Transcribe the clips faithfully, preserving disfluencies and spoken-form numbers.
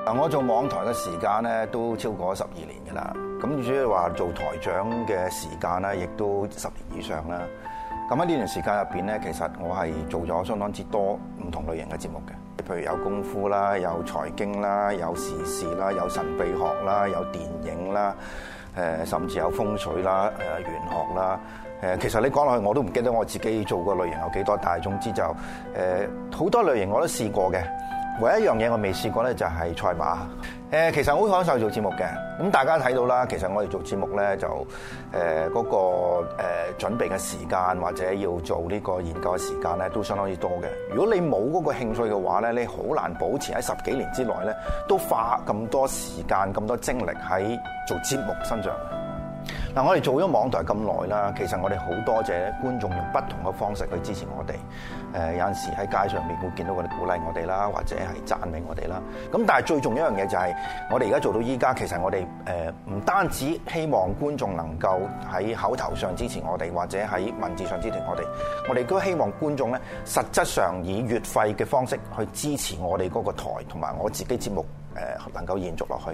我做網台嘅時間咧都超過十二年㗎啦，咁主要話做台長嘅時間咧，亦都十年以上啦。咁喺呢段時間入邊咧，其實我係做咗相當之多唔同類型嘅節目嘅，譬如有功夫啦，有財經啦，有時事啦，有神秘學啦，有電影啦，誒甚至有風水啦、誒玄學啦。誒其實你講落去我都唔記得我自己做過類型有幾多，但係總之就誒好多類型我都試過嘅。唯一一樣嘢我未試過咧，就係賽馬。誒，其實我好享受做節目嘅。咁大家睇到啦，其實我哋做節目咧，就誒嗰、呃那個誒、呃、準備嘅時間或者要做呢個研究嘅時間咧，都相當之多嘅。如果你冇嗰個興趣嘅話咧，你好難保持喺十幾年之內咧，都花咁多時間、咁多精力喺做節目身上。嗱，我哋做咗網台咁耐啦，其實我哋好多謝觀眾用不同嘅方式去支持我哋。誒有陣時喺街上面會見到佢哋鼓勵我哋啦，或者係讚美我哋啦。咁但係最重要一樣嘢就係，我哋而家做到依家，其實我哋誒唔單止希望觀眾能夠喺口頭上支持我哋，或者喺文字上支持我哋，我哋都希望觀眾咧實質上以月費嘅方式去支持我哋嗰個台同埋我自己節目誒能夠延續落去。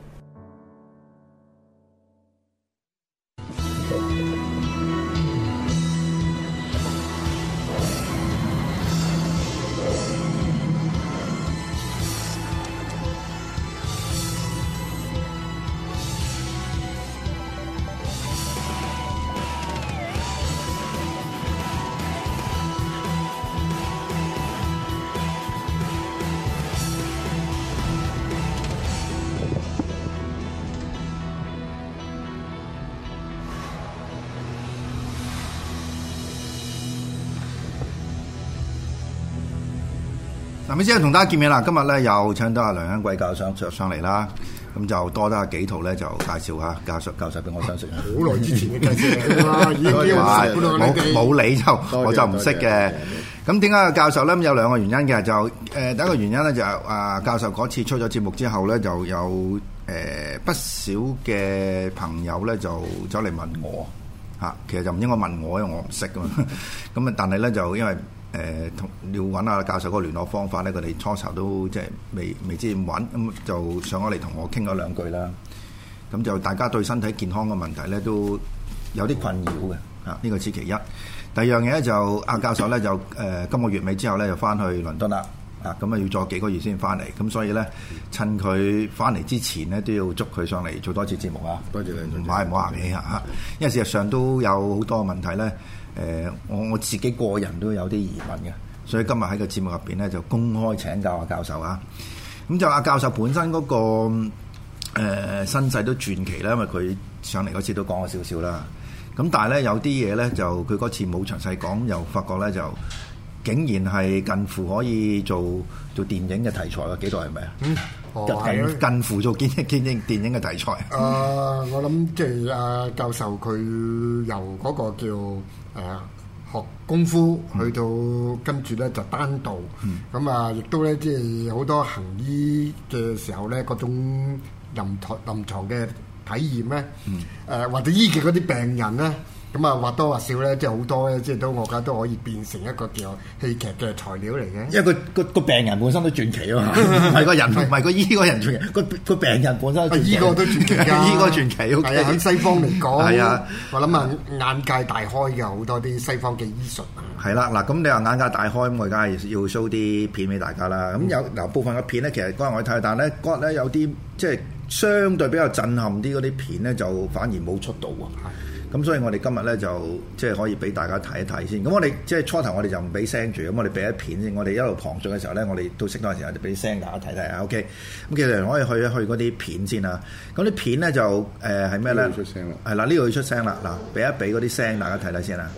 嗱，咁先同大家見面啦。今日咧又請到阿梁恩貴教授上上嚟啦，咁就多得阿紀陶咧就介紹下教授教授俾我相識。 好耐之前嘅介紹啦，已經冇冇理就我就唔識嘅。咁點解教授咧？有兩個原因嘅，就誒、呃、第一個原因咧就係、是、啊教授嗰次出咗節目之後咧，就有誒、呃、不少嘅朋友咧就走嚟問我嚇，其實就唔應該問我，因為我唔識噶嘛。咁啊，但係咧就因為誒同、呃、要揾下教授嗰個聯絡方法咧，佢哋初時都即係未未知點揾，咁就上咗嚟同我傾咗兩句啦。咁就大家對身體健康嘅問題咧都有啲困擾嘅嚇，呢個此其一。第二樣嘢咧就阿教授咧就誒、呃、今個月尾之後咧就翻去倫敦啦，啊咁啊要再幾個月先翻嚟，咁所以咧趁佢翻嚟之前咧都要捉佢上嚟做多次節目啊！ 多謝你， 唔係唔好客氣嚇，因為事實上都有好多問題咧，誒、呃、我我自己個人都有啲疑問嘅，所以今日喺個節目入邊咧就公開請教阿教授啊！咁就阿教授本身嗰、那個誒、呃、身世都傳奇啦，因為佢上嚟嗰次都講咗少少啦。咁但係咧有啲嘢咧就佢嗰次冇詳細講，又發覺咧就竟然係近乎可以做做電影嘅題材啊！幾代係咪啊？嗯，哦、近近乎做電影電影電影嘅題材。啊、 呃，我諗即係阿教授佢由嗰個叫誒、呃、學功夫去到、嗯、跟住咧就單道，咁啊亦都咧即係好多行醫嘅時候咧嗰種臨牀臨牀嘅體驗咧，誒、嗯呃、或者醫嘅嗰啲病人咧，咁啊或多或少咧，即係好多咧，即係都我覺得都可以變成一個叫戲劇嘅材料嚟嘅。 因為個個個病人本身都傳奇啊嘛，唔係個人，唔係個醫個人傳奇，個個病人本身都傳奇。醫個都傳奇㗎，醫個傳奇。係、okay、啊，喺西方嚟講，係啊，我諗啊眼界大開嘅好多啲西方嘅醫術啊。係啦，嗱咁你話眼界大開，咁我而家係要 show 啲片俾大家啦。咁、嗯、有嗱部分嘅片咧，其實嗰日我睇，但係咧嗰日咧有啲即係相對比較震撼啲嗰啲片咧，就反而冇出到喎。咁所以我哋今日咧就即係可以俾大家睇一睇先。咁我哋即係初頭我哋就唔俾聲住，咁我哋俾一片先。我哋一路旁述嘅時候咧，我哋到適當嘅時候就俾聲大家睇睇啊。OK。咁其實可以去一去嗰啲片先啦。咁啲片咧就誒係咩咧？出聲啦。係啦，呢度要出聲啦。嗱，俾一俾嗰啲聲大家睇睇先啦。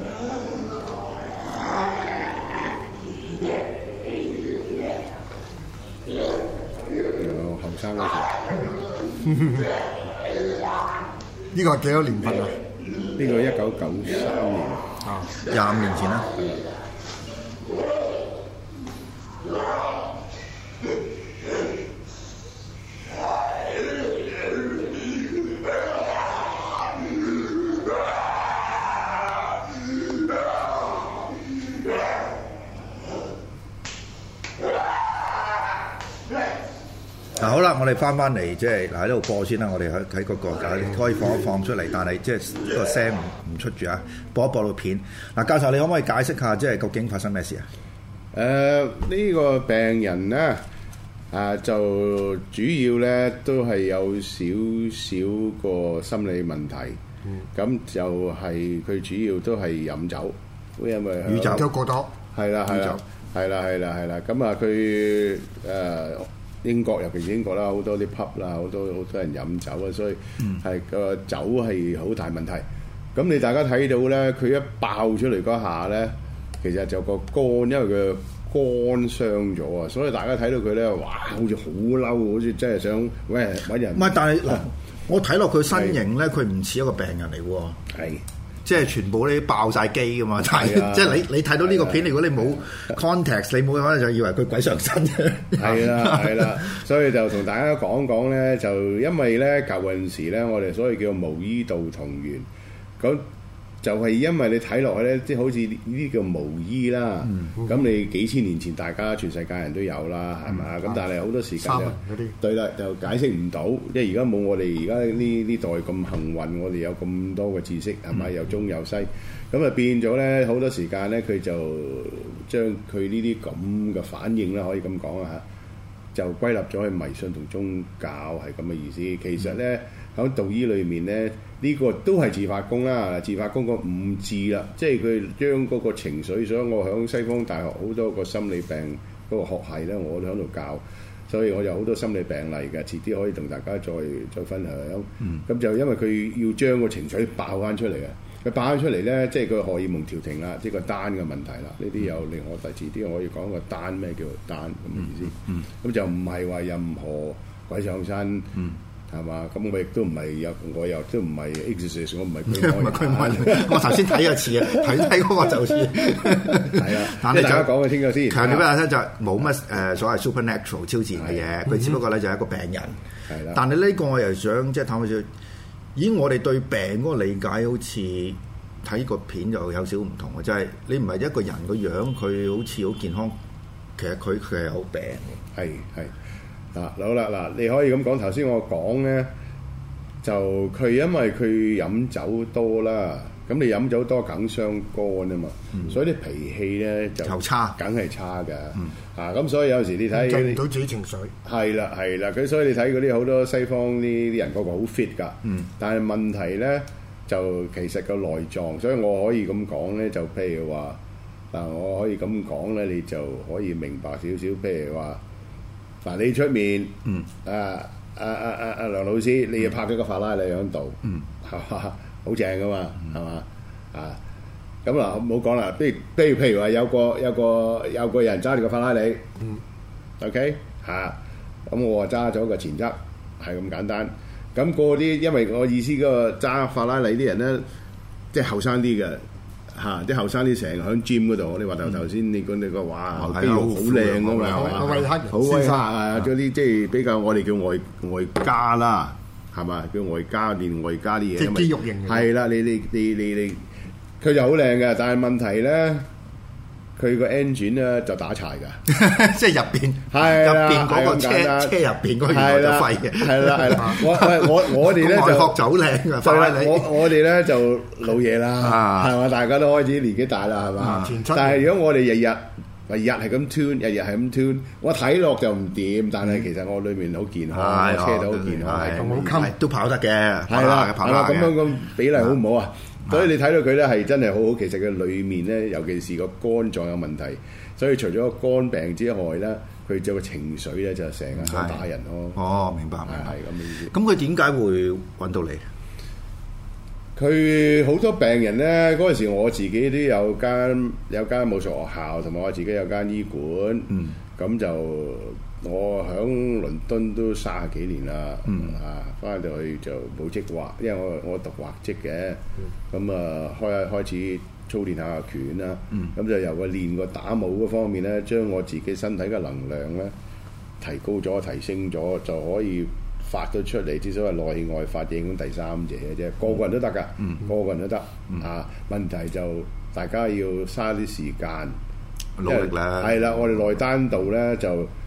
有後生嗰時。 呢個係幾多年份啊？ 呢個一九九三年啊，廿五年前啦。 嗱好啦，我哋翻翻嚟即係嗱喺度播先啦，我哋喺喺嗰個可以放一放出嚟，但係即係個聲唔唔出住啊，播一播到片。嗱，教授你可唔可以解釋下即係究竟發生咩事啊？ 誒呢、呃呢個病人咧啊，就主要咧都係有少少個心理問題，咁、嗯、就係佢主要都係飲酒，因為飲酒過多， 係啦係啦係啦係啦係啦，咁啊佢誒。英國尤其是英國啦，好多啲 pub 啦，好多好多人飲酒啊，所以係個、嗯、酒係好大問題。咁你大家睇到咧，佢一爆出嚟嗰下咧，其實就個肝，因為佢肝傷咗啊，所以大家睇到佢咧，哇，好似好嬲，好似真係想喂揾人。唔係，但係嗱， 我睇落佢身形咧，佢唔似一個病人嚟喎。係。即係全部咧爆晒機噶嘛，但係即係你你睇到呢個片，如果你冇 context，你冇可能就以為佢鬼上身嘅。 係啦係啦，所以就同大家講講咧，就因為咧舊陣時咧，我哋所謂叫無醫道同源，咁就係因為你睇落去咧，即係好似呢啲叫無醫啦。咁、嗯、你幾千年前大家全世界人都有啦，係嘛？咁、嗯、但係好多時間就對啦，就解釋唔到，因為而家冇我哋而家呢呢代咁幸運，我哋有咁多嘅知識係咪？又中又西，咁啊變咗咧好多時間咧，佢就將佢呢啲咁嘅反應啦，可以咁講啊嚇，就歸納咗去迷信同宗教係咁嘅意思。其實咧喺道醫裏面咧。呢個都係自發功啦，自發功個五智啦，即係佢將嗰個情緒，所以我響西方大學好多個心理病嗰個學系咧，我都喺度教，所以我有好多心理病例嘅，遲啲可以同大家再再分享。咁、嗯、就因為佢要將個情緒爆翻出嚟嘅，佢爆翻出嚟咧，即係個荷爾蒙調停啦，即係個單嘅問題啦。呢啲有另外第遲啲可以講個單咩叫做單咁嘅意思。咁、嗯嗯、就唔係話任何鬼上身。嗯係嘛？咁我亦都唔係有，我又都唔係 exorcist， 我唔係驅魔。 驅魔，我頭先睇一次啊，睇睇嗰個就似係啊。但係大家講嘅清楚先。 強調俾大家聽就冇乜誒所謂 supernatural 超自然嘅嘢，佢只不過咧就係一個病人。係啦。但係呢個我又想即係探討，咦？我哋對病嗰個理解好似睇個片就有少唔同嘅，就係、是、你唔係一個人個樣，佢好似好健康，其實佢佢係有病嘅。係係。 嗱，好啦，嗱，你可以咁講。頭先我講咧，就佢因為佢飲酒多啦，咁你飲酒多梗傷肝啊嘛，嗯、所以啲脾氣咧就差，梗係差㗎。嗯、啊，咁所以有時你睇， 控制唔到自己情緒。 係啦，係啦，咁所以你睇嗰啲好多西方呢啲人個個好 fit 㗎。嗯。但係問題咧，就其實個內臟，所以我可以咁講咧，就譬如話，嗱，我可以咁講咧，你就可以明白少少，譬如話。嗱，你出面，嗯，啊啊啊啊啊梁老師，你又拍咗個法拉利喺度，嗯，係嘛，好正噶嘛，係嘛，啊，咁嗱，唔好講啦，譬如譬如譬如話有個有個有個人揸住個法拉利，嗯 ，OK，嚇，咁我話揸咗個前側，係咁簡單，咁嗰啲，因為我意思嗰個揸法拉利啲人咧，即係後生啲嘅。嚇！啲後生啲成日喺 gym 嗰度，你話頭頭先你講你個哇肌肉好靚㗎嘛，好威黑，好威黑啊！嗰啲即係比較我哋叫外外家啦，係嘛？叫外家練外家啲嘢， 即係肌肉型嘅。 係啦，你你你你你，佢就好靚嘅，但係問題咧，佢個 engine 咧就打柴㗎， 即係入邊入邊嗰個車車入邊嗰個原來就廢嘅，係啦係啦。我我我哋咧就學酒靚啊， 我我哋咧就老嘢啦，係嘛？大家都開始年紀大啦，係嘛？但係如果我哋日日日日係咁 tune，日日係咁 tune，我睇落就唔掂，但係其實我裏面好健康，車都好健康， 係都跑得嘅， 係啦，係啦，咁樣咁比例好唔好啊？所以你睇到佢咧係真係好好，其實佢裏面咧，尤其是個肝臟有問題，所以除咗個肝病之外咧，佢就個情緒咧就成日想打人咯。 哦，明白，明白， 係咁嘅意思。 咁佢點解會揾到你？ 佢好多病人咧，嗰陣時我自己都有間有間武術學校，同埋我自己有間醫館。嗯，咁就我喺倫敦都三十幾年啦。嗯，啊，翻到去就冇職畫，因為我我讀畫職嘅。咁啊、嗯，開開始操練下拳啦。嗯，咁就由個練個打武嗰方面咧，將我自己身體嘅能量咧提高咗、提升咗，就可以發到出嚟，之所謂內外發應咁第三者嘅啫，個個人都得㗎，嗯、個個人都得、嗯、啊。問題就大家要嘥啲時間， 努力啦。 係啦，我哋內丹道咧就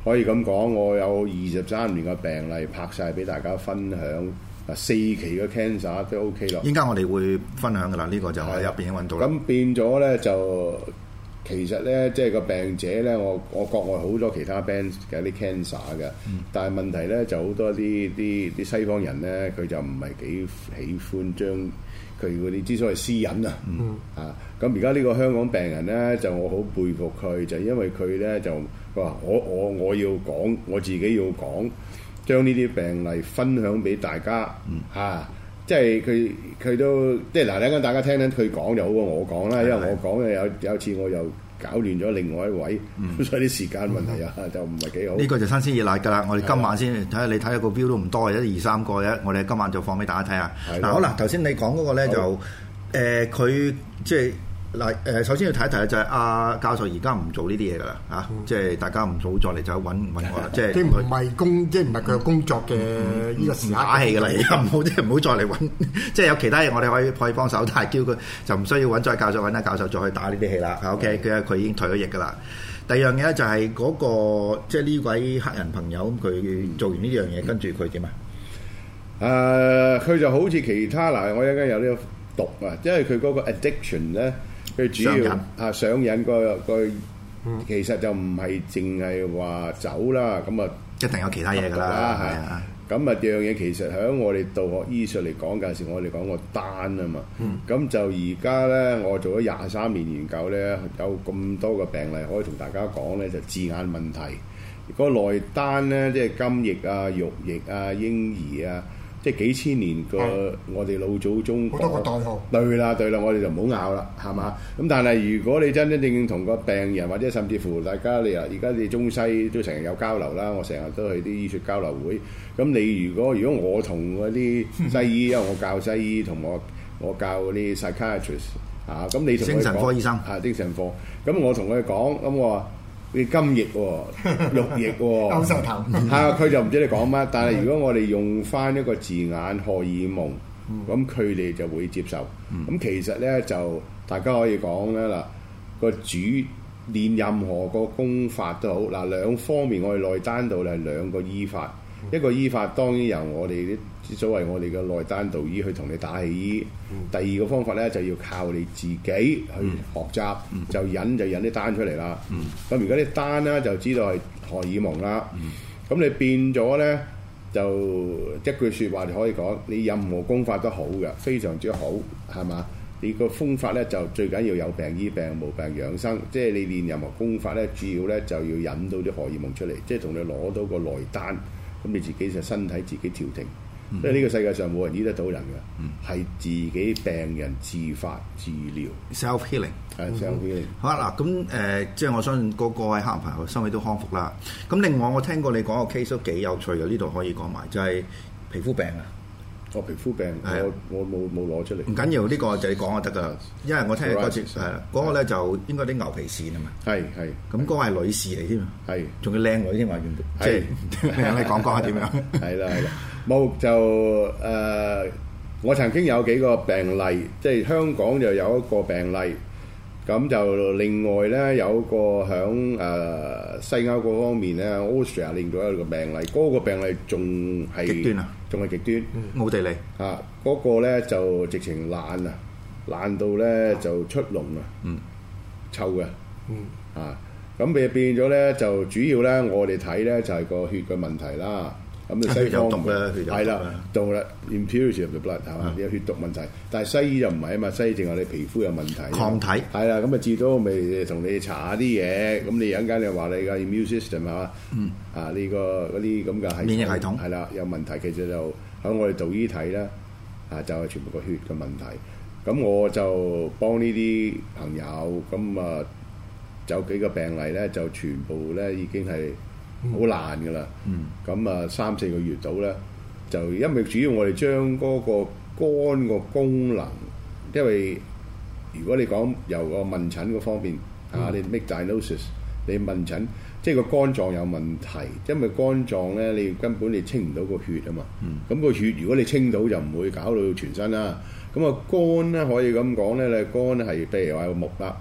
可以咁講，我有二十三年嘅病例拍晒俾大家分享。啊，四期嘅 cancer 都 OK 咯。 依家我哋會分享噶啦，呢、呢個就喺入邊已經揾到啦。 咁變咗咧就其實咧，即係個病者咧，我我國外好多其他 band 嘅啲 cancer 嘅，嗯、但係問題咧就好多啲啲啲西方人咧，佢就唔係幾喜歡將佢嗰啲之所謂私隱啊，嗯、啊咁而家呢個香港病人咧，就我好佩服佢，就因為佢咧就佢話我我我要講，我自己要講。將呢啲病例分享俾大家，嚇、嗯啊，即係佢佢都即係嗱，等陣大家聽聽佢講就好過我講啦，因為我講嘅有有次我又搞亂咗另外一位，嗯、所以啲時間問題啊、嗯、就唔係幾好。呢個就新鮮熱辣㗎啦！我哋今晚先睇下，你睇下個標都唔多，一二三個啫。我哋今晚就放俾大家睇下。嗱的，好啦，頭先你講嗰個咧就誒佢即係。嗱誒，首先要睇一睇就係阿教授而家唔做呢啲嘢㗎啦嚇，即係大家唔好再嚟就揾揾我啦，即係唔係工，即係唔係佢嘅工作嘅呢個時間打氣㗎啦，而家唔好即係唔好再嚟揾，即係有其他嘢我哋可以可以幫手，但係叫佢就唔需要揾再教授揾阿教授再去打呢啲氣啦。OK，佢佢已經退咗役㗎啦。第二樣嘢咧就係嗰個即係呢位黑人朋友，佢做完呢樣嘢，跟住佢點啊？ 誒，佢就好似其他嗱，我而家有呢個毒啊，因為佢嗰個 addiction 咧。佢主要啊上癮個個，其實就唔係淨係話酒啦，咁啊一定有其他嘢㗎啦，係啊。 咁啊樣嘢其實喺我哋道學醫術嚟講嘅時，我哋講個單啊嘛。咁、嗯、就而家咧，我做咗廿三年研究咧，有咁多個病例可以同大家講咧，就字眼問題。個內單咧，即係金翼啊、玉翼啊、嬰兒啊。即係幾千年個我哋老祖宗好多個代號， 對啦對啦，我哋就唔好拗啦，係嘛？咁但係如果你真真正正同個病人或者甚至乎大家你啊，而家你中西都成日有交流啦，我成日都去啲醫術交流會。咁你如果如果我同嗰啲西醫，因為我教西醫同我我教嗰啲 psychiatrist 啊，咁你同佢講精神科醫生啊，精神科，咁我同佢講，咁我話。你金翼喎、哦，玉翼喎、哦， 勾手頭， 係啊，佢就唔知你講乜。但係如果我哋用翻一個字眼荷爾蒙，咁佢哋就會接受。咁、嗯、其實咧就大家可以講咧嗱，個主練任何個功法都好嗱，兩方面我哋內丹道係兩個醫法，嗯、一個醫法當然由我哋啲。所謂我哋嘅內丹道醫去同你打氣醫，嗯、第二個方法咧就要靠你自己去學習，嗯、就引就引啲丹出嚟啦。咁而家啲丹咧就知道係荷爾蒙啦。咁、嗯、你變咗咧就一句説話就可以講，你任何功法都好嘅，非常之好，係嘛？你個方法咧就最緊要有病醫病，無病養生。即係你練任何功法咧，主要咧就要引到啲荷爾蒙出嚟，即係同你攞到個內丹，咁你自己就身體自己調停。因為呢個世界上冇人醫得到人嘅，係、嗯、自己病人自發治療 self healing， 係 self healing。 好啊嗱，咁誒、呃，即係我相信個個喺黑人朋友身體都康復啦。咁另外我聽過你講個 case 都幾有趣嘅，呢度可以講埋，就係、是、皮膚病啊。 哦，皮膚病， 係啊， 我我冇冇攞出嚟。唔緊要，呢、這個就你講就得㗎。因為我聽嗰次係啦，嗰個咧就應該啲牛皮癬啊嘛。 係係。咁嗰個係女士嚟添啊。係。仲要靚女添嘛？原本。 係。 即係你講講下點樣？ 係啦係啦。冇就誒、呃，我曾經有幾個病例，即係香港就有一個病例，咁就另外咧有一個響誒、呃、西歐嗰方面咧 ，Austria 另外一個病例，嗰、那個病例仲係極端啊， 仲係極端， 奧、嗯、地利啊，嗰、那個咧就直情爛啊，爛到咧就出膿啊，嗯，臭嘅，嗯啊，咁變變咗咧就主要咧我哋睇咧就係、是、個血嘅問題啦。咁啊，西方係啦，到啦 impurity of the blood 係嘛，有血毒問題。但係西醫就唔係啊嘛，西醫淨係你皮膚有問題， 抗體係啦。咁啊，至多咪同你查下啲嘢。咁你有陣間你話你個 immune system 係嘛？嗯啊，呢個嗰啲咁嘅係免疫系統係啦，有問題。其實就喺我哋道醫睇咧，啊就係全部個血嘅問題。咁我就幫呢啲朋友咁啊，有幾個病例咧，就全部咧已經係。好難㗎啦，咁啊、嗯、三四個月到咧，就因為主要我哋將嗰個肝個功能，因為如果你講由個問診嗰方面、嗯、啊，你 make diagnosis，你問診，即係個肝臟有問題，因為肝臟咧你根本你清唔到個血啊嘛，咁、嗯、個血如果你清到就唔會搞到全身啦，咁啊肝咧可以咁講咧，你肝係譬如話有木啦。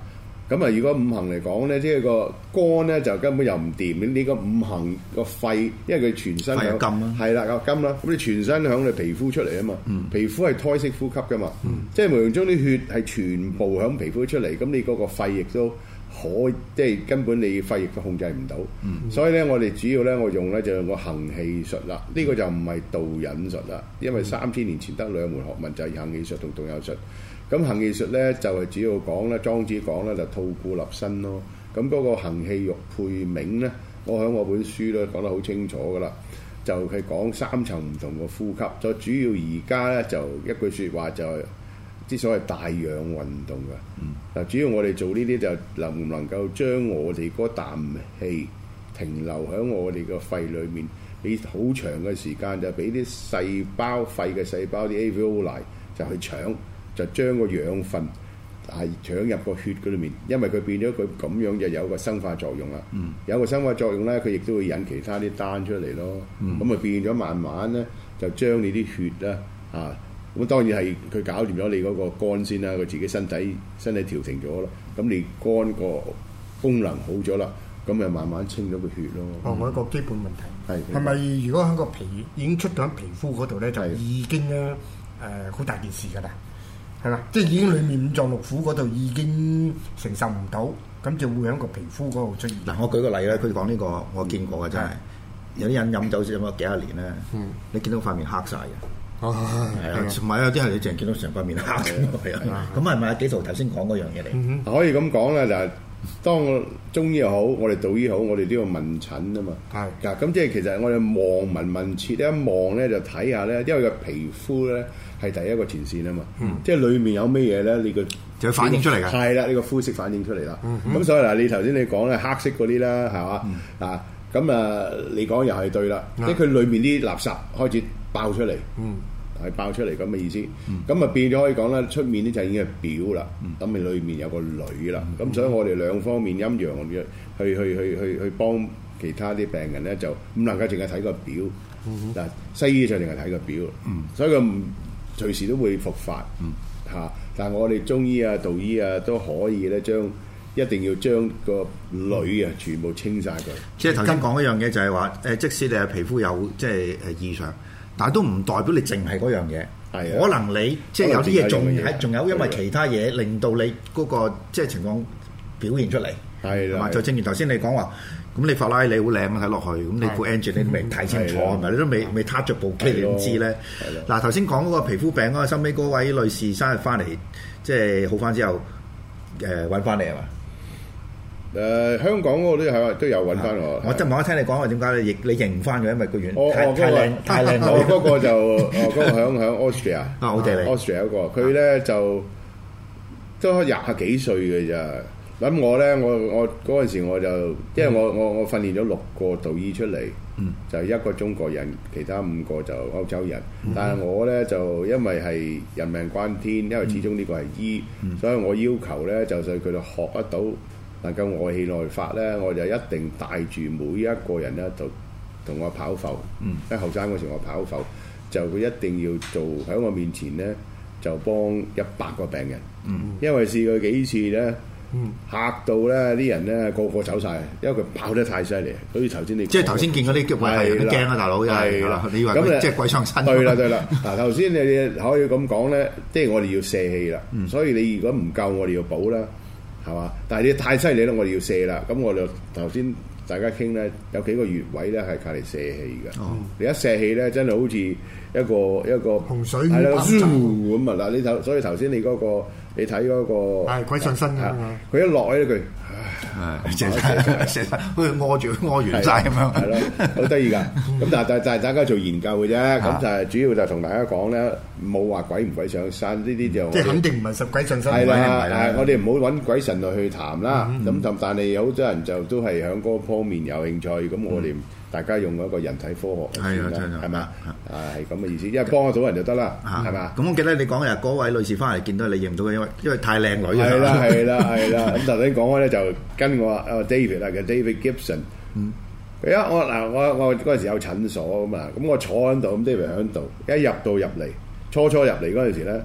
咁啊，如果五行嚟講咧，即係個肝咧就根本又唔掂。你個五行個肺，因為佢全身響，係啦個金啦。咁你全身響你皮膚出嚟啊嘛。嗯、皮膚係胎式呼吸噶嘛。嗯、即係無形中啲血係全部響皮膚出嚟，咁你嗰個肺亦都可，即係根本你肺亦都控制唔到。嗯、所以咧，我哋主要咧，我用咧就用個行氣術啦。呢、呢個就唔係導引術啦，因為三千年前得兩門學問就係行氣術同導引術。咁行氣術咧就係、是、主要講咧，莊子講咧就吐故立新咯。咁嗰個行氣玉配冥咧，我喺我本書咧講得好清楚噶啦，就係講三層唔同嘅呼吸。就主要而家咧就一句説話就係之所謂帶氧運動嘅。嗱、嗯，主要我哋做呢啲就能唔能夠將我哋嗰啖氣停留喺我哋個肺裏面，俾好長嘅時間，就俾啲細胞肺嘅細胞啲 alveoli 就去搶。就將個養分係搶入個血嗰裏面，因為佢變咗佢咁樣就有個生化作用啦。嗯、有個生化作用咧，佢亦都會引其他啲單出嚟咯。咁啊、嗯、變咗慢慢咧，就將你啲血咧啊，咁當然係佢搞掂咗你嗰個肝先啦，佢自己身體身體調停咗啦。咁你肝個功能好咗啦，咁咪慢慢清咗個血咯。 哦，我一個基本問題係係咪如果喺個皮已經出咗喺皮膚嗰度咧，就已經咧誒好大件事㗎啦？係嘛？即係已經裡面五臟六腑嗰度已經承受唔到，咁就會喺個皮膚嗰度出現。 嗱，我舉個例咧，佢講呢個我見過嘅真係，有啲人飲酒飲咗幾廿年咧，你見到塊面黑晒嘅。哦，係啊，同埋有啲係你淨係見到成塊面黑嘅，係啊。咁係咪阿紀陶頭先講嗰樣嘢嚟？ 可以咁講啦，就係當中醫又好，我哋道醫好，我哋都要問診啊嘛。係。嗱，咁即係其實我哋望聞問切一望咧，就睇下咧，因為個皮膚咧。係第一個前線啊嘛，嗯、即係裡面有咩嘢咧？你個就要反映出嚟㗎。係啦，呢個膚色反映出嚟啦。咁、嗯嗯、所以嗱，你頭先你講咧黑色嗰啲啦，係嘛？嗱、嗯，咁啊，你講又係對啦。嗯、即係佢裡面啲垃圾開始爆出嚟，係、嗯、爆出嚟咁嘅意思。咁啊、嗯、變咗可以講啦，出面呢就已經係表啦。咁咪裡面有個裏啦。咁、嗯、所以我哋兩方面陰陽嘅去去去去去幫其他啲病人咧，就唔能夠淨係睇個表。嗱、嗯，西醫就淨係睇個表。嗯、所以佢唔隨時都會復發，嚇、嗯啊！但係我哋中醫啊、道醫啊都可以咧，將一定要將個裏啊全部清晒佢。 即係頭先講一樣嘢就係話，誒，即使你係皮膚有即係誒異常，但係都唔代表你淨係嗰樣嘢。係的，可能你即係有啲嘢仲係仲有，因為其他嘢令到你嗰個即係情況表現出嚟。係啦，就正如頭先你講話。咁你法拉利好靚啊，睇落去，咁你副 engine 你都未睇清楚係咪？你都未未撻著部機，你點知咧？嗱，頭先講嗰個皮膚病嗰個收尾嗰位女士生日翻嚟，即係好翻之後，誒揾翻你係嘛？ 誒香港嗰個都係都有揾翻我。 我即係冇得聽你講話點解你認你認翻嘅，因為個樣太太靚太靚女。我嗰個就哦嗰個響響 Austria 啊， 奧地利 Austria 嗰個，佢咧就都廿幾歲嘅咋。咁我咧，我我嗰陣時我就，因為我我我訓練咗六個道醫出嚟，嗯、就一個中國人，其他五個就歐洲人。嗯、但係我咧就因為係人命關天，因為始終呢個係醫，嗯、所以我要求咧就算佢哋學得到能夠外氣內發咧，我就一定帶住每一個人咧就同我跑浮。嗯、因為後生嗰時我跑浮，就佢一定要做喺我面前咧就幫一百個病人，嗯、因為試過幾次咧。嗯，嚇到咧啲人咧個個走晒，因為佢跑得太犀利。好似頭先你即係頭先見嗰啲腳位係驚啊，大佬係啦，你以為咁即係鬼上身？ 對啦對啦，嗱頭先你可以咁講咧，即係我哋要瀉氣啦，嗯、所以你如果唔夠，我哋要補啦，係嘛？但係你太犀利咧，我哋要瀉啦。咁我哋頭先大家傾咧，有幾個穴位咧係靠嚟瀉氣嘅。哦、你一瀉氣咧，真係好似一個一個洪水係啦，咁啊嗱，你頭所以頭先你嗰個。你睇嗰個係鬼上身㗎， 佢一落咧佢係成成好似屙住屙完晒咁樣， 係咯，好得意㗎。咁但係但係大家做研究嘅啫，咁就係主要就同大家講咧，冇話鬼唔鬼上身呢啲就即係肯定唔係實鬼上身。 係啦，我哋唔好揾鬼神去談啦。咁但但係有好多人就都係喺嗰方面有興趣，咁我哋。大家用一個人體科學係啊，係嘛？啊，係咁嘅意思，因為幫得到人就得啦，係嘛？ 咁我記得你講嘅嗰位女士翻嚟見到你認唔到嘅，因為因為太靚女。 係啦，係啦，係啦。咁頭先講開咧，就跟我啊 David 啊，叫 David Gibson。嗯。佢一我嗱我我嗰陣時有診所咁啊，咁我坐喺度，咁 David 喺度，一入到入嚟，初初入嚟嗰陣時咧，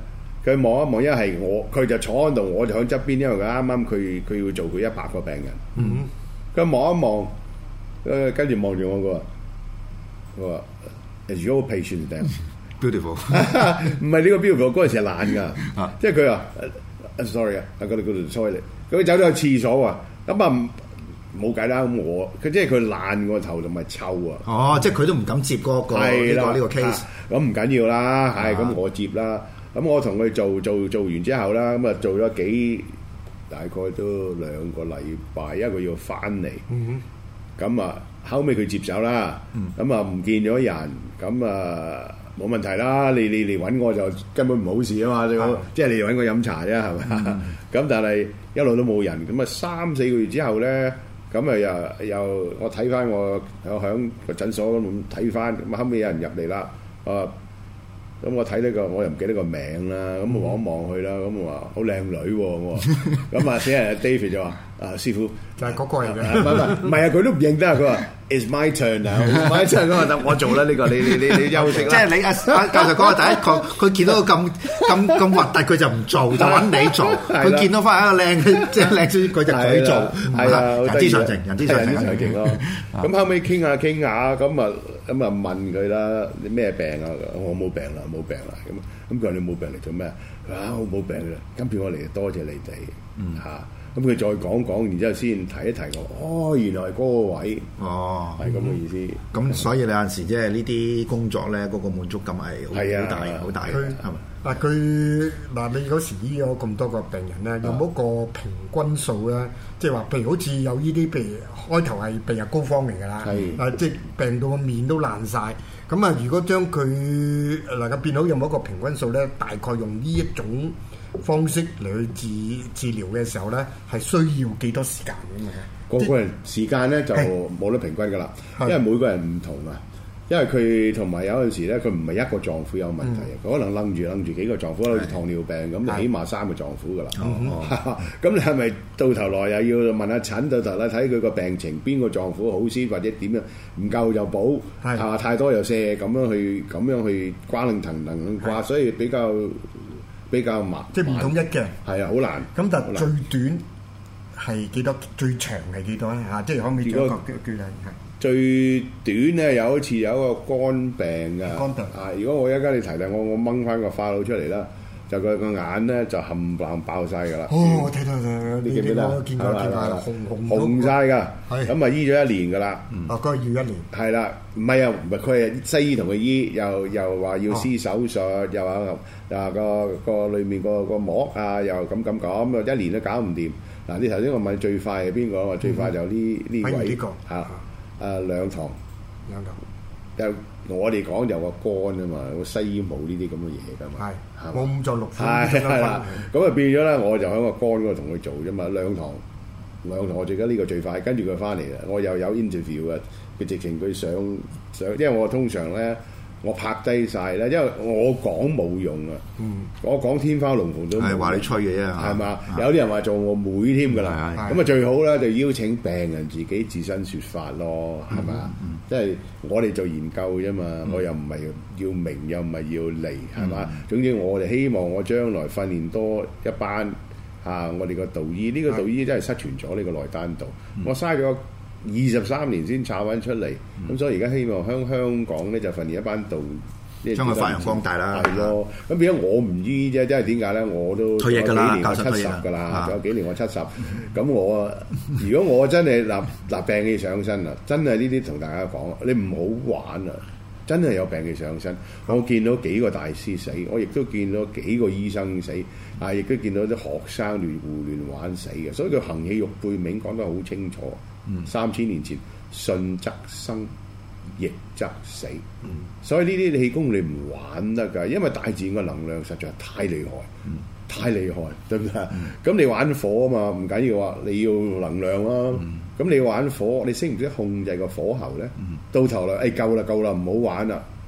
佢望一望，因為係我，佢就坐喺度，我就喺側邊，因為佢啱啱佢佢要做佢一百個病人。 嗯， 佢望一望，誒跟住望住我，佢話：佢話 Is your patient there? Beautiful 唔係呢個 beautiful， 嗰陣時係爛㗎，即係佢話：sorry 啊，我嗰度嗰度 sorry。佢走咗去廁所啊，咁啊冇計啦。咁我佢即係佢爛個頭同埋臭啊。 哦，即係佢都唔敢接嗰個呢個呢個 case。 咁唔緊要啦，係咁我接啦。咁我同佢做做做完之後啦，咁啊做咗幾大概都兩個禮拜，因為佢要翻嚟。咁啊後尾佢接手啦，咁啊唔見咗人，咁啊冇問題啦。你你嚟揾我就根本唔好事啊嘛，即係你嚟揾我飲茶啫，係咪？咁但係一路都冇人，咁啊三四個月之後咧，咁啊又又我睇翻我我喺個診所咁睇翻，咁後尾有人入嚟啦，啊！咁我睇呢個，我又唔記得個名啦。咁我望一望佢啦，咁我話好靚女喎。我話咁啊，死人 David 就話：啊師傅就係嗰個嚟嘅。 唔係唔係啊，佢都唔認得啊。佢話 It's my turn 啊，my turn 咁啊，得我做啦呢個，你你你你休息啦。 即係你阿阿教授講嘅第一個，佢見到咁咁咁核突，佢就唔做，就揾你做。佢見到翻一個靚嘅，即係靚啲，佢就佢做。係啊，人之常情，人之常情。人之常情咯。咁後尾傾下傾下，咁啊咁啊問佢啦，你咩病啊？我冇病啦，冇病啦。咁咁佢話你冇病嚟做咩啊？我冇病啦，今次我嚟多謝你哋嚇。咁佢再講講，然之後先提一提我。哦，原來係嗰個位。哦，係咁嘅意思。咁所以你有陣時即係呢啲工作咧，嗰個滿足感係好大好大嘅，係咪？ 嗱佢嗱你嗰時醫咗咁多個病人咧，有冇一個平均數咧？即係話，譬如好似有呢啲，譬如開頭係病入膏肓嚟㗎啦，啊即係病到個面都爛晒。咁啊，如果將佢能夠變好，有冇一個平均數咧？大概用呢一種方式嚟去治治療嘅時候咧，係需要幾多時間咁嘅？ 個個人時間咧就冇得平均㗎啦，因為每個人唔同啊。因為佢同埋有陣時咧，佢唔係一個臟腑有問題，佢、嗯、可能楞住楞住幾個臟腑，好似糖尿病咁，你起碼三個臟腑㗎啦。咁你係咪到頭來又要問下診，到頭來睇佢個病情，邊個臟腑好先，或者點樣唔夠就補，啊太多又瀉，咁樣去咁樣去瓜楞騰騰瓜，所以比較比較麻， 即係唔統一嘅。係啊，好難。 咁但係最短係幾多？最長係幾多咧？嚇，即係可唔可以做一個舉例？ 最短咧有一次有一個肝病㗎， 肝病啊！如果我一間你提提我，我掹翻個花腦出嚟啦，就佢個眼咧就冚唪唥爆晒㗎啦。 哦，我睇到睇， 你記唔記得？ 見過見過，紅紅紅曬㗎。係咁啊，醫咗一年㗎啦。 哦，嗰個要一年。係啦，唔係啊，唔係佢係西醫同佢醫，又又話要施手術，又話啊個個裏面個個膜啊，又咁咁講，咁啊一年都搞唔掂。嗱，你頭先我問最快係邊個？話最快就呢呢位嚇。誒兩堂， 兩堂， 又我哋講就個肝啊嘛，個西醫冇呢啲咁嘅嘢㗎嘛， 係冇五臟六腑， 係係啦，咁啊變咗咧，我就喺個肝嗰度同佢做啫嘛，兩堂兩堂，我最緊呢個最快，跟住佢翻嚟啦，我又有 interview 啊，佢直情佢上上，因為我通常咧。我拍低晒咧，因為我講冇用啊！嗯、我講天花龍鳳都係話你吹嘅啫，係嘛？有啲人話做我妹添㗎啦，咁啊最好咧就邀請病人自己自身説法咯，係嘛？即係我哋做研究啫嘛，嗯、我又唔係要名，又唔係要利，係嘛？嗯、總之我哋希望我將來訓練多一班嚇、啊，我哋個導醫，呢、呢個導醫真係失傳咗呢個內丹道，嗯、我嘥咗二十三年先炒翻出嚟，咁、嗯、所以而家希望香香港咧就訓練一班道，將佢發揚光大啦。係咯，咁變咗我唔醫啫，即係點解咧？我都退役㗎啦，教七十㗎啦，仲有幾年我七十。咁我如果我真係立立病氣上身啦，真係呢啲同大家講，你唔好玩啊！真係有病氣上身，我見到幾個大師死，我亦都見到幾個醫生死，啊，亦都見到啲學生亂胡亂玩死嘅，所以佢行氣玉背銘講得好清楚。嗯、三千年前，順則生，逆則死。嗯、所以呢啲氣功你唔玩得㗎，因為大自然嘅能量實在太厲害，嗯、太厲害，對唔對？咁、嗯、你玩火啊嘛，唔緊要啊，你要能量啦。咁、嗯、你玩火，你識唔識控制個火候咧？嗯、到頭來，誒、哎、夠啦夠啦，唔好玩啦。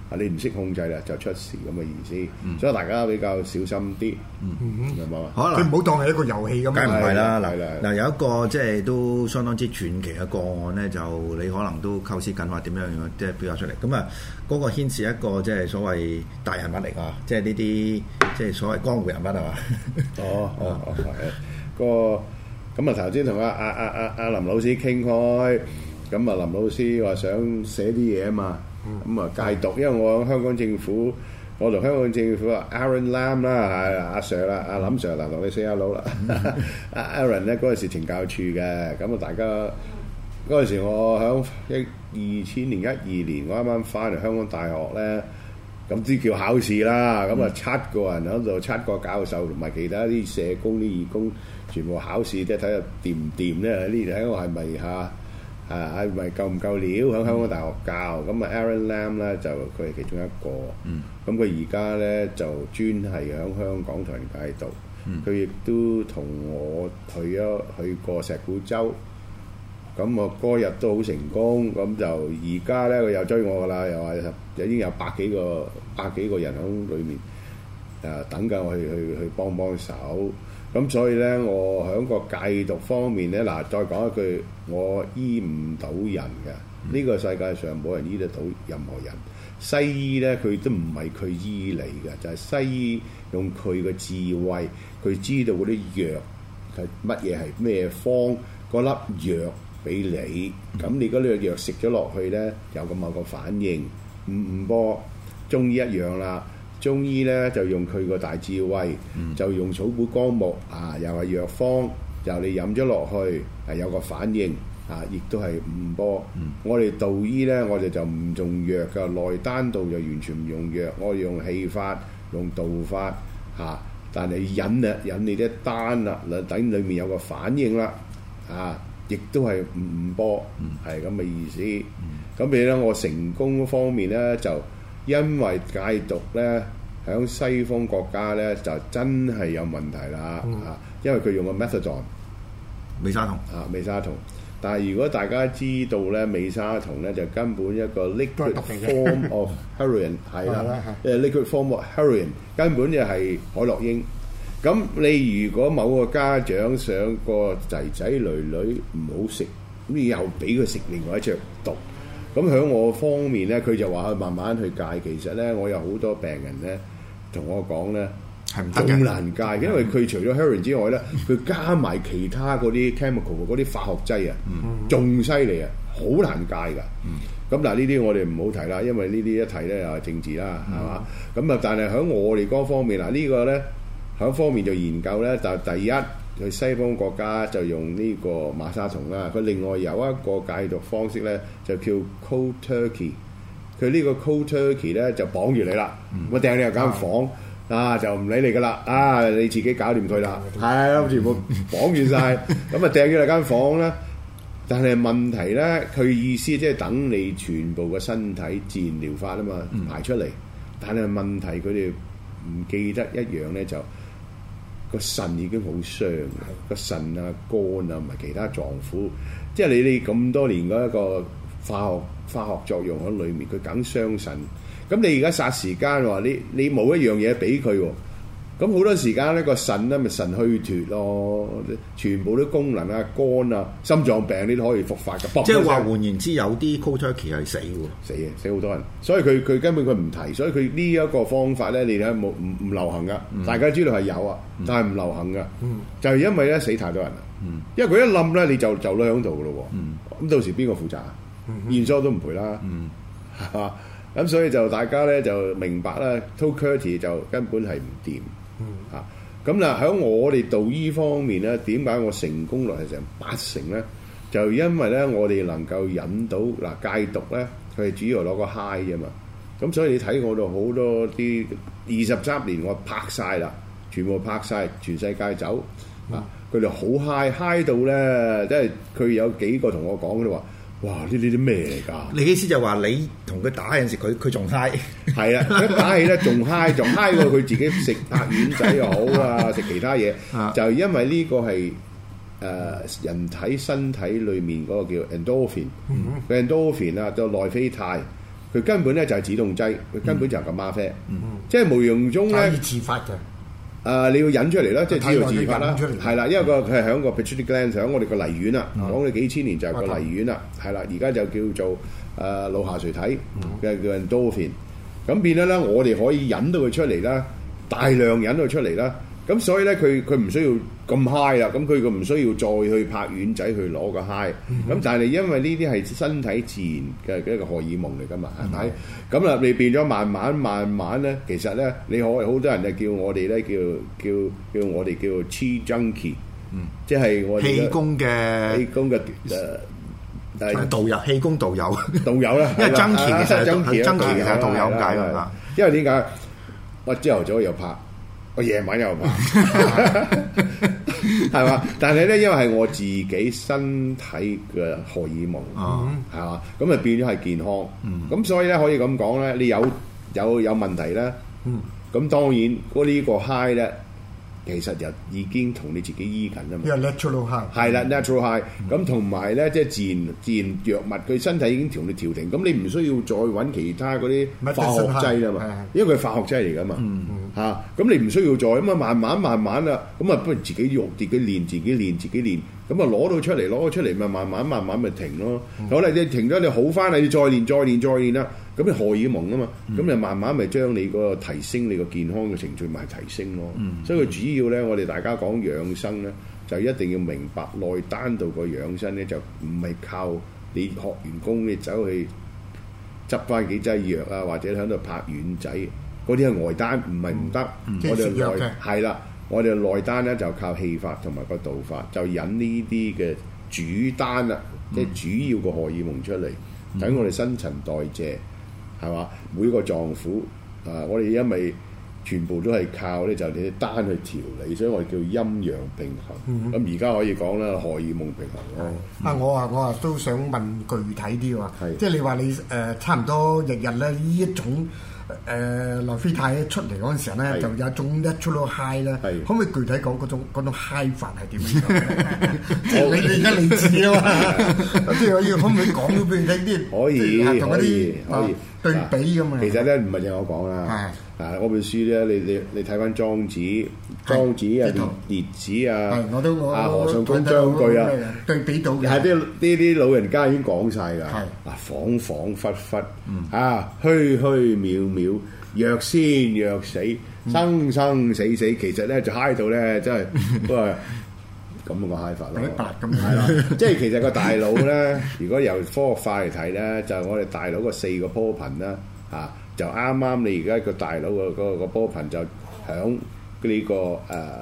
啊你唔識控制啦，就出事咁嘅意思。嗯、所以大家比較小心啲，明白嘛？ 可能唔好當係一個遊戲咁。 梗係唔係啦，嗱嗱嗱有一個即係都相當之傳奇嘅個案咧，就你可能都構思緊話點樣樣即係表達出嚟。咁啊，嗰個牽涉一個即係所謂大人物嚟㗎，即係呢啲即係所謂江湖人物係嘛？ 哦哦哦，係個。咁啊頭先同阿阿阿阿阿林老師傾開，咁啊林老師話想寫啲嘢啊嘛，咁啊戒毒，因為我喺香港政府，我同香港政府啊 Aaron Lam 啦，阿阿 Sir 啦，阿林 Sir 嗱同你 say hello 啦，阿 Aaron 咧嗰陣時懲教處嘅，咁啊大家嗰陣時我喺一二千年一二年我啱啱翻嚟香港大學咧。咁啲叫考試啦，咁啊七個人喺度，七個教授同埋其他啲社工、啲義工，全部考試，即係睇下掂唔掂咧？呢睇我係咪嚇啊？係咪夠唔夠料喺香港大學教？咁啊 Aaron Lam 咧就佢係其中一個，咁佢而家咧就專係喺香港同人戒毒，佢亦、嗯、都同我去咗去過石鼓洲。咁我嗰日都好成功，咁就而家咧佢又追我噶啦，又話已經有百幾個百幾個人喺裏面誒、呃、等緊我去去去幫幫手，咁所以咧我喺個戒毒方面咧，嗱再講一句，我醫唔到人嘅，呢、嗯、個世界上冇人醫得到任何人。西醫咧佢都唔係佢醫你嘅，就係、是、西醫用佢嘅智慧，佢知道嗰啲藥係乜嘢係咩方，嗰粒藥。俾你，咁你嗰啲藥食咗落去咧，有咁某個反應，唔唔波中醫一樣啦。中醫咧就用佢個大智慧，嗯、就用草本綱目啊，又係藥方，由你飲咗落去係有個反應啊，亦都係唔波。嗯、我哋道醫咧，我哋就唔用藥㗎，內丹道就完全唔用藥，我哋用氣法、用道法嚇、啊，但係引啊引你啲丹啦，等裡面有個反應啦啊。亦都係唔唔波，係咁嘅意思。咁你咧，我成功方面咧，就因為戒毒咧，喺西方國家咧就真係有問題啦。嗯、啊，因為佢用個 methadone 美沙酮啊，美沙酮。但係如果大家知道咧，美沙酮咧就根本一個 liquid form of heroin 係啦，誒 liquid form of heroin 根本就係海洛因。咁你如果某個家長想個仔仔女女唔好食，咁你又俾佢食另外一隻毒，咁喺我方面咧，佢就話慢慢去戒。其實咧，我有好多病人咧同我講咧係唔得嘅，咁難戒，因為佢除咗 heroin 之外咧，佢加埋其他嗰啲 chemical 嗰啲化學劑啊，仲犀利啊，好難戒㗎。咁嗱呢啲我哋唔好提啦，因為呢啲一提咧又係政治啦，係嘛？咁啊，但係喺我哋嗰方面嗱，呢個咧。喺方面就研究咧，就第一，佢西方國家就用呢個馬沙酮啦。佢另外有一個戒毒方式咧，就叫 cold turkey。佢呢個 cold turkey 咧就綁住你啦，我掟、嗯、你入間房啊，啊，就唔理你噶啦，啊你自己搞掂佢啦，係啊，全部綁住晒，咁啊掟咗入間房啦。但係問題咧，佢意思即係等你全部嘅身體自然療法啊嘛，排出嚟。但係問題佢哋唔記得一樣咧就。個腎已經好傷，個腎啊、肝啊同埋其他臟腑，即係你哋咁多年嗰一個化學化學作用喺裏面，佢梗傷腎。咁你而家霎時間話你你冇一樣嘢俾佢喎，咁好多時間咧個腎咧咪腎虛脫咯，全部啲功能啊、肝啊、心臟病你都可以復發嘅。 即係話換言之，有啲 cold turkey 係死喎， 死嘅死好多人，所以佢佢根本佢唔提，所以佢呢一個方法咧，你睇冇唔唔流行噶，嗯、大家知道係有啊，但係唔流行噶，嗯、就係因為咧死太多人啦，嗯、因為佢一冧咧你就就攞喺度噶咯喎，咁、嗯、到時邊個負責啊？驗疏、嗯、都唔賠啦，係嘛、嗯？咁所以就大家咧就明白啦 cold turkey 就根本係唔掂。嚇咁嗱，喺我哋道醫方面咧，點解我成功率係成八成咧？就因為咧，我哋能夠引到嗱戒毒咧，佢係主要攞個 high 啫嘛。咁所以你睇我度好多啲二十三年，我拍晒啦，全部拍晒，全世界走啊！佢哋好 high，high 到咧，即係佢有幾個同我講佢話。哇！呢啲啲咩嚟㗎？ 你意思就話你同佢打嗰陣時，佢佢仲 high？ 係啊，一打起咧仲 high，仲 high 過佢自己食白丸仔又好啊，食其他嘢。就因為呢個係誒、呃、人體身體裏面嗰個叫 endorphin，個 endorphin 啊，就內啡肽。 佢根本咧就係止痛劑，佢根本就係個嗎啡，即係無形中咧可以自發嘅。 誒你要引出嚟啦，即係只要自發啦， 體內係啦，因為個佢係響個 pituitary gland 響我哋個脷丸啦，講咗幾千年就係個脷丸啦，係啦，而家就叫做誒腦下垂體嘅叫 endorphin，咁變咗咧，我哋可以引到佢出嚟啦，大量引到佢出嚟啦。咁所以咧，佢佢唔需要咁 high 啦，咁佢佢唔需要再去拍丸仔去攞個 high。咁、嗯、但係因為呢啲係身體自然嘅一個荷爾蒙嚟噶嘛，係咪、嗯？咁啦，你變咗慢慢慢慢咧，其實咧，你可好多人就叫我哋咧叫叫叫我哋叫 chi junkie，嗯，即係我哋氣功嘅氣功嘅誒誒導遊，氣功導遊導遊啦， 因為 junkie 其實係 junkie junkie 其實係導遊咁解㗎。 因為點解？我朝頭早又拍。我夜晚又拍，係嘛？但係咧，因為係我自己身體嘅荷爾蒙，係嘛？咁啊變咗係健康。咁、嗯、所以咧可以咁講咧，你有有有問題咧，咁、嗯、當然嗰呢個 high 咧，其實就已經同你自己醫緊啊嘛。 因為 natural high 係啦 ，natural high。咁同埋咧，即係自然自然藥物，佢身體已經同你調停。咁你唔需要再揾其他嗰啲化學劑啦嘛，因為佢係化學劑嚟噶嘛。嗯嚇，咁、啊、你唔需要再咁啊，慢慢慢慢啦，咁啊不如自己用，自己練，自己練，自己練，咁啊攞到出嚟，攞到出嚟咪慢慢慢慢咪停咯。嗯、好啦，你停咗，你好翻啦，你再練，再練，再練啦，咁你荷爾蒙啊嘛，咁你、嗯、慢慢咪將你個提升你個健康嘅程序咪提升咯。嗯、所以佢主要咧，我哋大家講養生咧，就一定要明白內丹道個養生咧，就唔係靠你學完功你走去執翻幾劑藥啊，或者喺度拍丸仔。嗰啲係外丹，唔係唔得。嗯、我哋內係啦，我哋內丹咧就靠氣法同埋個道法，就引呢啲嘅主丹啦，嗯、即係主要個荷爾蒙出嚟，等、嗯、我哋新陳代謝係嘛，每個臟腑啊，我哋因為全部都係靠咧就你啲丹去調理，所以我哋叫陰陽平衡。咁而家可以講啦，荷爾蒙平衡咯。 啊，我啊我啊都想問具體啲喎，即係你話你誒、呃、差唔多日日咧呢一種。誒內啡肽出嚟嗰陣時候咧，就有一種 natural high 咧，可唔可以具體講嗰種嗰種 high 法係點樣？你你而家你知啊嘛，即係我要可唔可以講到俾你聽啲？ 可以， 同嗰啲可以對比咁啊。 其實咧唔係淨係我講啦，啊嗰本書咧，你你你睇翻莊子，莊子啊，列子啊， 我都我啊和尚公章句啊， 對比到嘅。 係啲啲啲老人家已經講晒㗎，嗱恍恍惚惚啊，虛虛渺渺，若仙若死，生生死死，其實咧就嗨到咧，真係都係咁個嗨法咯。 咁係啦，即係其實個大腦咧，如果由科學化嚟睇咧，就我哋大腦個四個波頻啦，啊，就啱啱你而家個大腦個個個波頻就響呢個誒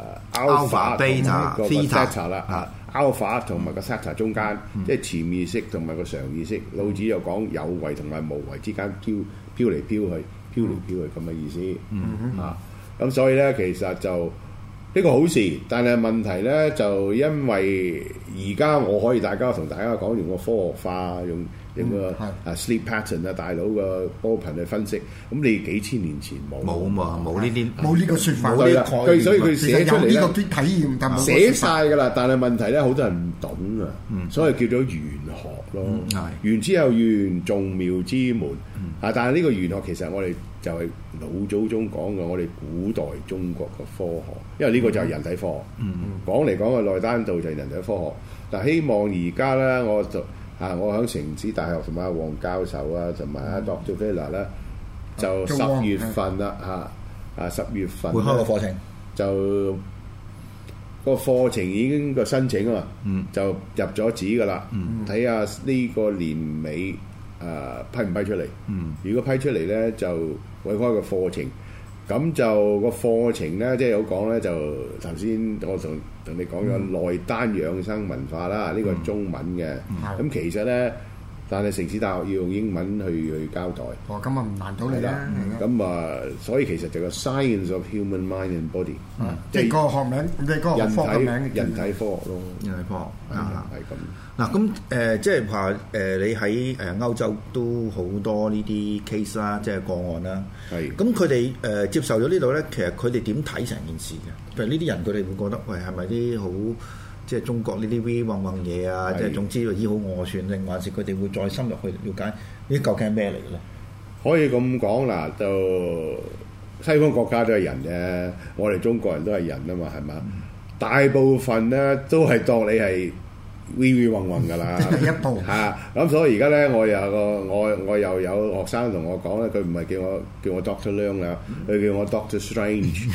alpha 同埋個 theta 啦，啊 alpha 同埋個 theta 中間，即係潛意識同埋個常意識。老子又講有為同埋無為之間飄飄嚟飄去。飄嚟飄去咁嘅意思，嗯、啊，咁所以咧其實就呢、呢個好事，但係問題咧就因為而家我可以大家同大家講用個科學化，用用個啊 sleep pattern 啊大腦個波頻去分析，咁你幾千年前冇冇嘛冇呢啲冇呢個説法， 冇呢個概念，所以佢寫出嚟咧呢個啲體驗，但冇寫晒㗎啦。但係問題咧，好多人唔懂啊，嗯、所以叫做玄學咯。玄、嗯、之後玄，眾妙之門。啊！但係呢個玄學其實我哋就係老祖宗講嘅，我哋古代中國嘅科學，因為呢個就係人體科學。嗯嗯、講嚟講去內丹道就係人體科學。但希望而家咧，我就啊，我喺城市大學同埋阿黃教授啊，同埋阿 Doctor Vela 咧，就十月份啦嚇啊！十月份會開個課程， 就個課程已經個申請啊，嗯、就入咗紙㗎啦。睇下呢個年尾。誒、呃、批唔批出嚟？嗯，如果批出嚟咧，就會開個課程。咁就個課程咧，即係有講咧，就頭先我同同你講咗內丹養生文化啦，呢、嗯、個係中文嘅。咁、嗯、其實咧，但係城市大學要用英文去去交代。 哦，咁啊唔難到你啦。 咁啊，所以其實就個 Science of Human Mind and Body， 即係個學名，即係個學科嘅名， 人體科學咯。 人體科學啊，係咁。嗱咁誒，即係話誒，你喺誒歐洲都好多呢啲 case 啦，即係個案啦。係。咁佢哋誒接受咗呢度咧，其實佢哋點睇成件事嘅？譬如呢啲人，佢哋會覺得喂，係咪啲好即係中國呢啲 V 混混嘢啊？即係總之醫好我算，定還是佢哋會再深入去了解呢啲究竟係咩嚟嘅咧？ 可以咁講啦，就西方國家都係人啫，我哋中國人都係人啊嘛，係嘛？大部分咧都係當你係 we we 混混㗎啦， 第一步嚇咁，所以而家咧我有個我我又有學生同我講咧，佢唔係叫我叫我 Doctor Leung 啦，佢叫我 Doctor Strange。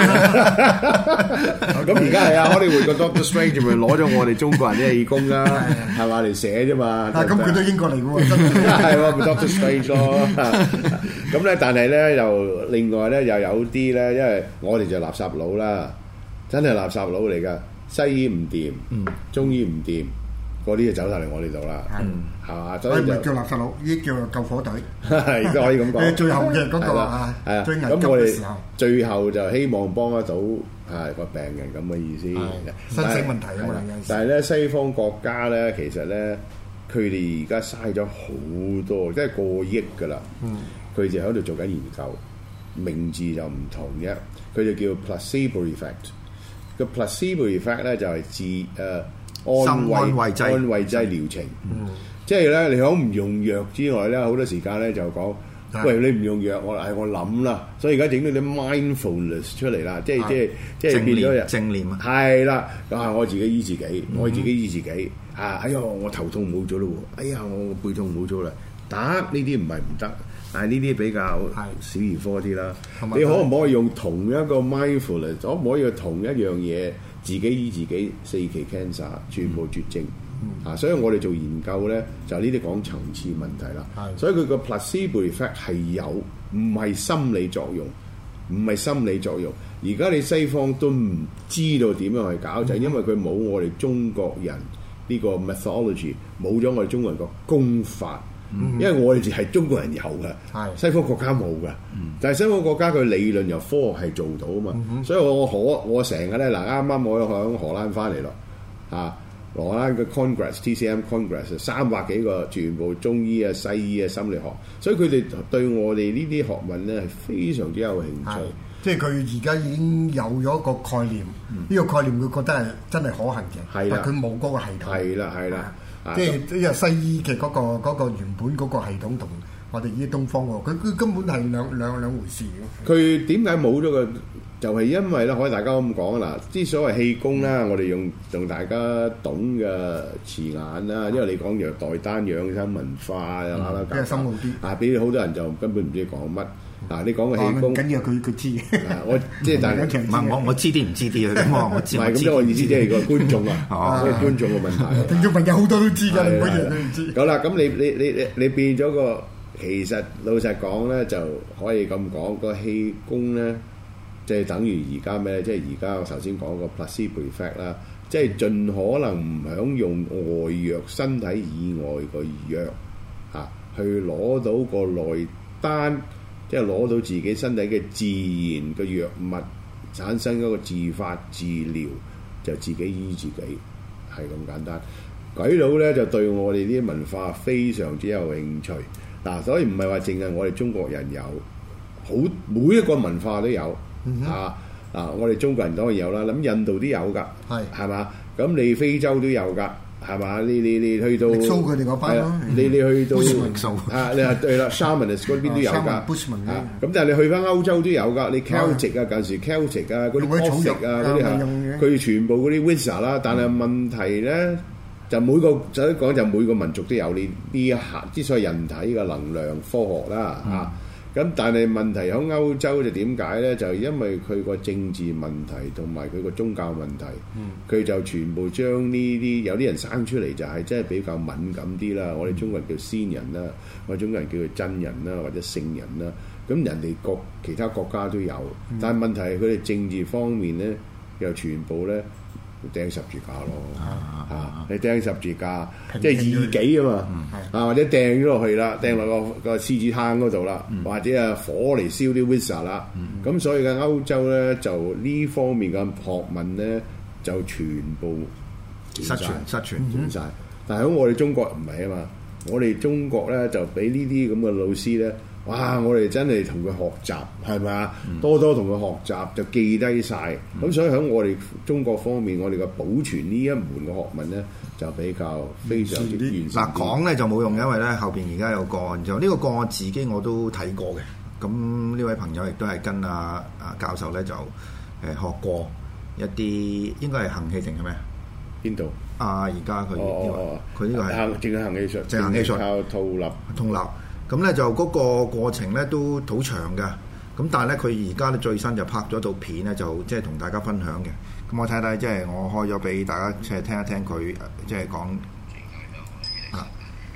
咁而家係啊，我哋換個 Doctor Strange 咪攞咗我哋中國人啲氣功啦，係嘛嚟寫啫嘛。 啊，咁佢都英國嚟嘅喎，真係係喎，咪 Doctor Strange 咯。咁咧，但係咧又另外咧又有啲咧，因為我哋就垃圾佬啦，真係垃圾佬嚟㗎。西醫唔掂，嗯、中醫唔掂，嗰啲就走晒嚟我呢度啦，係嘛？所以唔係叫垃圾佬，呢啲叫救火隊， 係都可以咁講。 最後嘅嗰個啊，最危急嘅時候， 最後就希望幫得到係個病人咁嘅意思。 生死問題啊嘛， 但係咧西方國家咧，其實咧佢哋而家嘥咗好多，即係過億㗎啦。佢哋喺度做緊研究，名字就唔同嘅，佢就叫 placebo effect。個 placebo effect 咧就係治誒安慰安慰劑安慰劑療程，嗯、即係咧你可唔用藥之外咧，好多時間咧就講，的喂你唔用藥，我係我諗啦，所以而家整到啲 mindfulness 出嚟啦，即係的即係即係變咗人正念啊， 係啦，啊我自己醫自己，我自己醫自己，嗯、啊哎呀我頭痛冇咗咯喎，哎呀我背痛冇咗啦，得呢啲唔係唔得。但係呢啲比較小兒科啲啦，你可唔可以用同一個 mindfulness，可唔可以用同一樣嘢自己醫自己四期 cancer 全部絕症、嗯嗯、啊？所以我哋做研究咧，就呢啲講層次問題啦。是所以佢個 placebo effect 係有，唔係心理作用，唔係心理作用。而家你西方都唔知道點樣去搞，嗯、就係因為佢冇我哋中國人呢個 methodology， 冇咗我哋中國人個功法。因為我哋係中國人有嘅， 係西方國家冇嘅。嗯、但係西方國家佢理論由科學係做到啊嘛，嗯、哼所以我可我成日咧嗱，啱啱我響荷蘭翻嚟咯，啊荷蘭嘅 Congress T C M Congress 三百幾個全部中醫啊、西醫啊、心理學，所以佢哋對我哋呢啲學問咧係非常之有興趣。 即係佢而家已經有咗一個概念，呢、嗯、個概念佢覺得係真係可行嘅，係啦，但佢冇嗰個系統。係啦，係啦。即係即係西醫嘅嗰、嗰個嗰個原本嗰個系統同我哋呢啲東方喎，佢佢根本係兩兩兩回事。 佢點解冇咗個？就係、係、因為咧，可以大家咁講啦。之所謂氣功啦，嗯、我哋用用大家懂嘅詞眼啦，因為你講藥代丹養生文化啊，啦啦比較深奧啲啊，俾好多人就根本唔知講乜。嗱、啊，你講嘅氣功， 緊要佢佢知嘅。 我即係但係唔係我我知啲唔知啲啊，咁我知。 唔係咁，即係我意思即係個觀眾啊，即係觀眾嘅問題。 聽眾朋友好多都知㗎，每樣都唔知。 好啦，咁你你你你你變咗個，其實老實講咧，就可以咁講，個氣功咧，即係等於而家咩咧？即係而家我頭先講個 placebo effect 啦，即係盡可能唔想用外藥、身體以外個藥嚇，去攞到個內丹。即係攞到自己身體嘅自然嘅藥物，產生一個自發治療，就自己醫自己，係咁簡單。鬼佬咧就對我哋啲文化非常之有興趣，嗱、啊，所以唔係話淨係我哋中國人有，好每一個文化都有，嗯、哼啊啊！我哋中國人當然有啦，咁印度都有㗎，係係嘛？咁你非洲都有㗎。係嘛？你你你去到， 蘇佢哋嗰班咯。 你你去到啊， 你話對啦 ，Shamanist 嗰邊都有㗎。咁但係你去翻歐洲都有㗎。你 Celtic 啊，近時 Celtic 啊，嗰啲 Celtic 啊，嗰啲嚇，佢全部嗰啲 Wizard 啦。但係問題咧，就每個就講就每個民族都有呢呢一下，之所以人體嘅能量科學啦嚇。咁但係問題喺歐洲就點解咧？就因為佢個政治問題同埋佢個宗教問題，佢、嗯、就全部將呢啲有啲人生出嚟就係真係比較敏感啲啦。嗯、我哋中國人叫仙人啦，我哋中國人叫佢真人啦，或者聖人啦。咁人哋國其他國家都有，嗯、但係問題係佢哋政治方面咧，又全部咧。釘十字架咯，嚇、啊！你釘十字架，即係異己啊嘛，嗯、啊或者掟咗落去啦，掟落個個獅子坑嗰度啦，嗯、或者啊火嚟燒啲 Wizard 啦，咁、嗯、所以嘅歐洲咧就呢方面嘅學問咧就全部失傳失傳斷曬。但係喺我哋中國唔係啊嘛，我哋中國咧就俾呢啲咁嘅老師咧哇！我哋真係同佢學習，係咪啊？多多同佢學習就記低晒。咁、嗯、所以喺我哋中國方面，我哋嘅保存呢一門嘅學問咧，就比較非常之完善。 嗱講咧就冇用嘅，因為咧後邊而家有個案，就呢個個案自己我都睇過嘅。咁呢位朋友亦都係跟阿阿教授咧就誒學過一啲，應該係行氣定係咩？ 邊度？ 啊！而家佢哦佢呢個係行，淨係行氣術， 淨係行氣術靠套立通立。咁咧就嗰個過程咧都好長㗎。咁但係咧佢而家咧最新就拍咗套片咧，就即係同大家分享嘅。咁我睇睇，即係我開咗俾大家即係聽一聽佢即係講啊。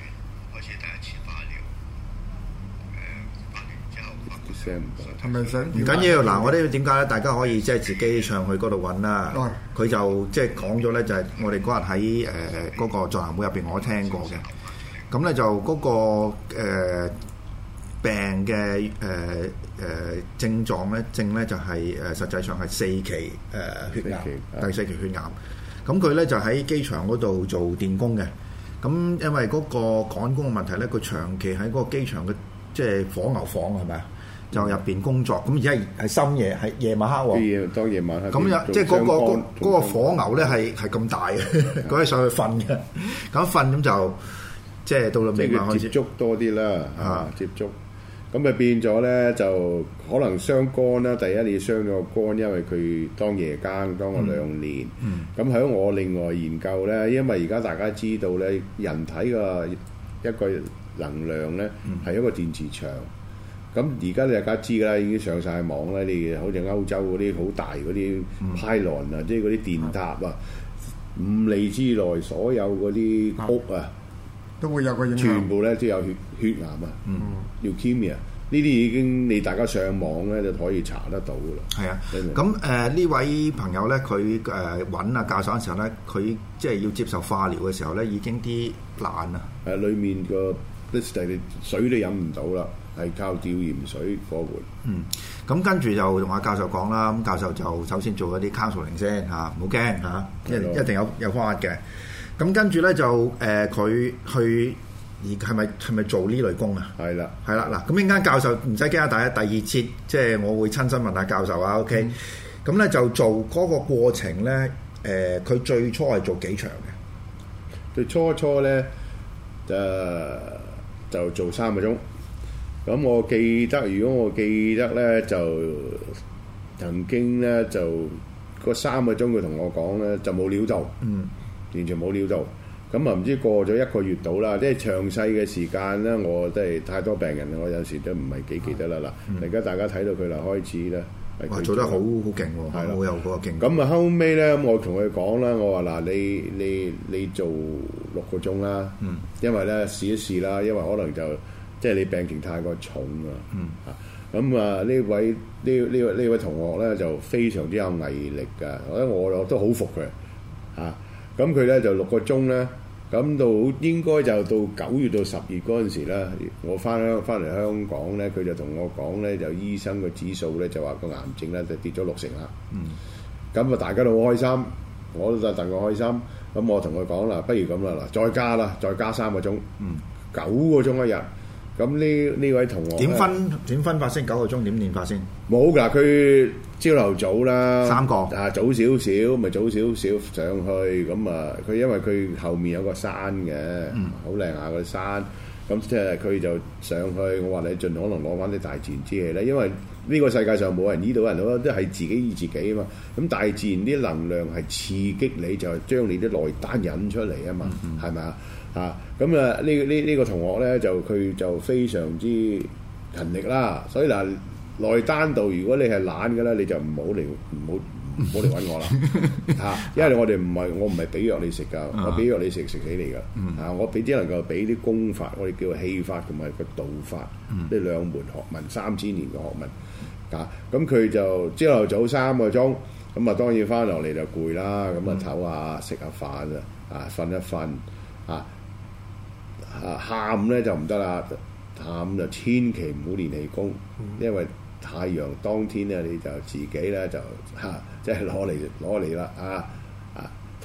係咪想唔緊要嗱？我哋點解咧？大家可以即係自己上去嗰度揾啦。佢、哦、就即係講咗咧，就係、是、我哋嗰日喺誒嗰個座談會入邊，我聽過嘅。咁咧就嗰、那個、呃、病嘅誒誒症狀咧，症咧就係、是、誒、呃、實際上係四期誒、呃、血癌，第四期血癌。咁佢咧就喺機場嗰度做電工嘅。咁因為嗰個趕工嘅問題咧，佢長期喺嗰個機場嘅即係火牛房係咪啊？就入邊工作，咁而家係深夜，係夜晚黑喎。 當夜晚黑。 咁有即係嗰個嗰嗰個火牛咧，係係咁大嘅，嗰啲上去瞓嘅。咁瞓咁就即係到到尾晚開始接觸多啲啦， 啊接觸。咁咪變咗咧，就可能傷肝啦。第一你傷咗個肝，因為佢當夜更當咗兩年。咁喺、嗯、我另外研究咧，因為而家大家知道咧，人體嘅一個能量咧係、嗯、一個電磁場。咁而家大家知㗎啦，已經上晒網啦。你好似歐洲嗰啲好大嗰啲 pylon 啊，即係嗰啲電塔啊，五里之內所有嗰啲屋啊， 都會有個影響， 全部咧都有血血癌啊， 嗯 ，leukemia 呢啲已經你大家上網咧就可以查得到㗎啦。 係啊，咁誒呢位朋友咧，佢誒揾阿教授嘅時候咧，佢即係要接受化療嘅時候咧，已經啲爛啊， 誒裡面個 blister 水都飲唔到啦。係靠吊鹽水過活。 嗯，咁跟住就同阿教授講啦。咁教授就首先做一啲 counseling 先嚇，唔好驚嚇，一一定有有方法嘅。咁跟住咧就誒佢、呃、去而係咪係咪做呢類工啊？係啦，係啦嗱。咁陣間教授唔使驚啊，大家第二節即係我會親身問下教授啊。OK，咁咧、嗯、就做嗰個過程咧，誒、呃、佢最初係做幾長嘅？ 最初初咧就就做三個鐘。咁我記得，如果我記得咧，就曾經咧就嗰三個鐘佢同我講咧，就冇料到，嗯，完全冇料到。咁啊唔知過咗一個月到啦，即係詳細嘅時間咧，我都係太多病人，我有時都唔係幾記得啦。嗱，而家大家睇到佢啦，開始咧， 哇，做得好好勁喎，係好有嗰個勁。 咁啊後尾咧，我同佢講啦，我話嗱，你你你做六個鐘啦，嗯，因為咧試一試啦，因為可能就。即係你病情太過重啊！嗯啊，咁啊呢位呢呢位呢位同學咧就非常之有毅力㗎，我覺得我我都好服佢啊！咁佢咧就六個鐘咧，咁到應該就到九月到十月嗰陣時咧，我翻香翻嚟香港咧，佢就同我講咧，就醫生嘅指數咧就話個癌症咧就跌咗六成啦。嗯，咁啊大家都好開心，我都戥佢開心。咁我同佢講啦，不如咁啦，嗱再加啦，再加三個鐘，嗯，九個鐘一日。咁呢呢位同學點分點分法先？九個鐘點練法先？ 冇㗎，佢朝頭早啦， 三個啊早少少，咪早少少上去咁啊！佢因為佢後面有個山嘅，好靚下個山，咁即係佢就上去。我話你盡可能攞翻啲大自然之氣咧，因為呢個世界上冇人醫到人，都都係自己醫自己啊嘛。咁大自然啲能量係刺激你，就係將你啲內丹引出嚟啊嘛，係咪啊？啊，咁啊呢呢呢個同學咧就佢就非常之勤力啦，所以嗱內丹度如果你係懶嘅咧，你就唔好嚟唔好唔好嚟揾我啦嚇，因為我哋唔係我唔係俾藥你食噶，我俾藥你食食死你噶嚇、啊，我俾只能夠俾啲功法，我哋叫氣法同埋個道法呢兩門學問，三千年嘅學問啊，咁佢就朝頭早三個鐘，咁啊當然翻落嚟就攰啦，咁啊唞下食下飯啊，啊瞓一瞓啊。啊，下午咧就唔得啦，下午就千祈唔好練氣功，嗯、因為太陽當天咧你就自己咧就嚇，即係攞嚟攞嚟啦啊啊！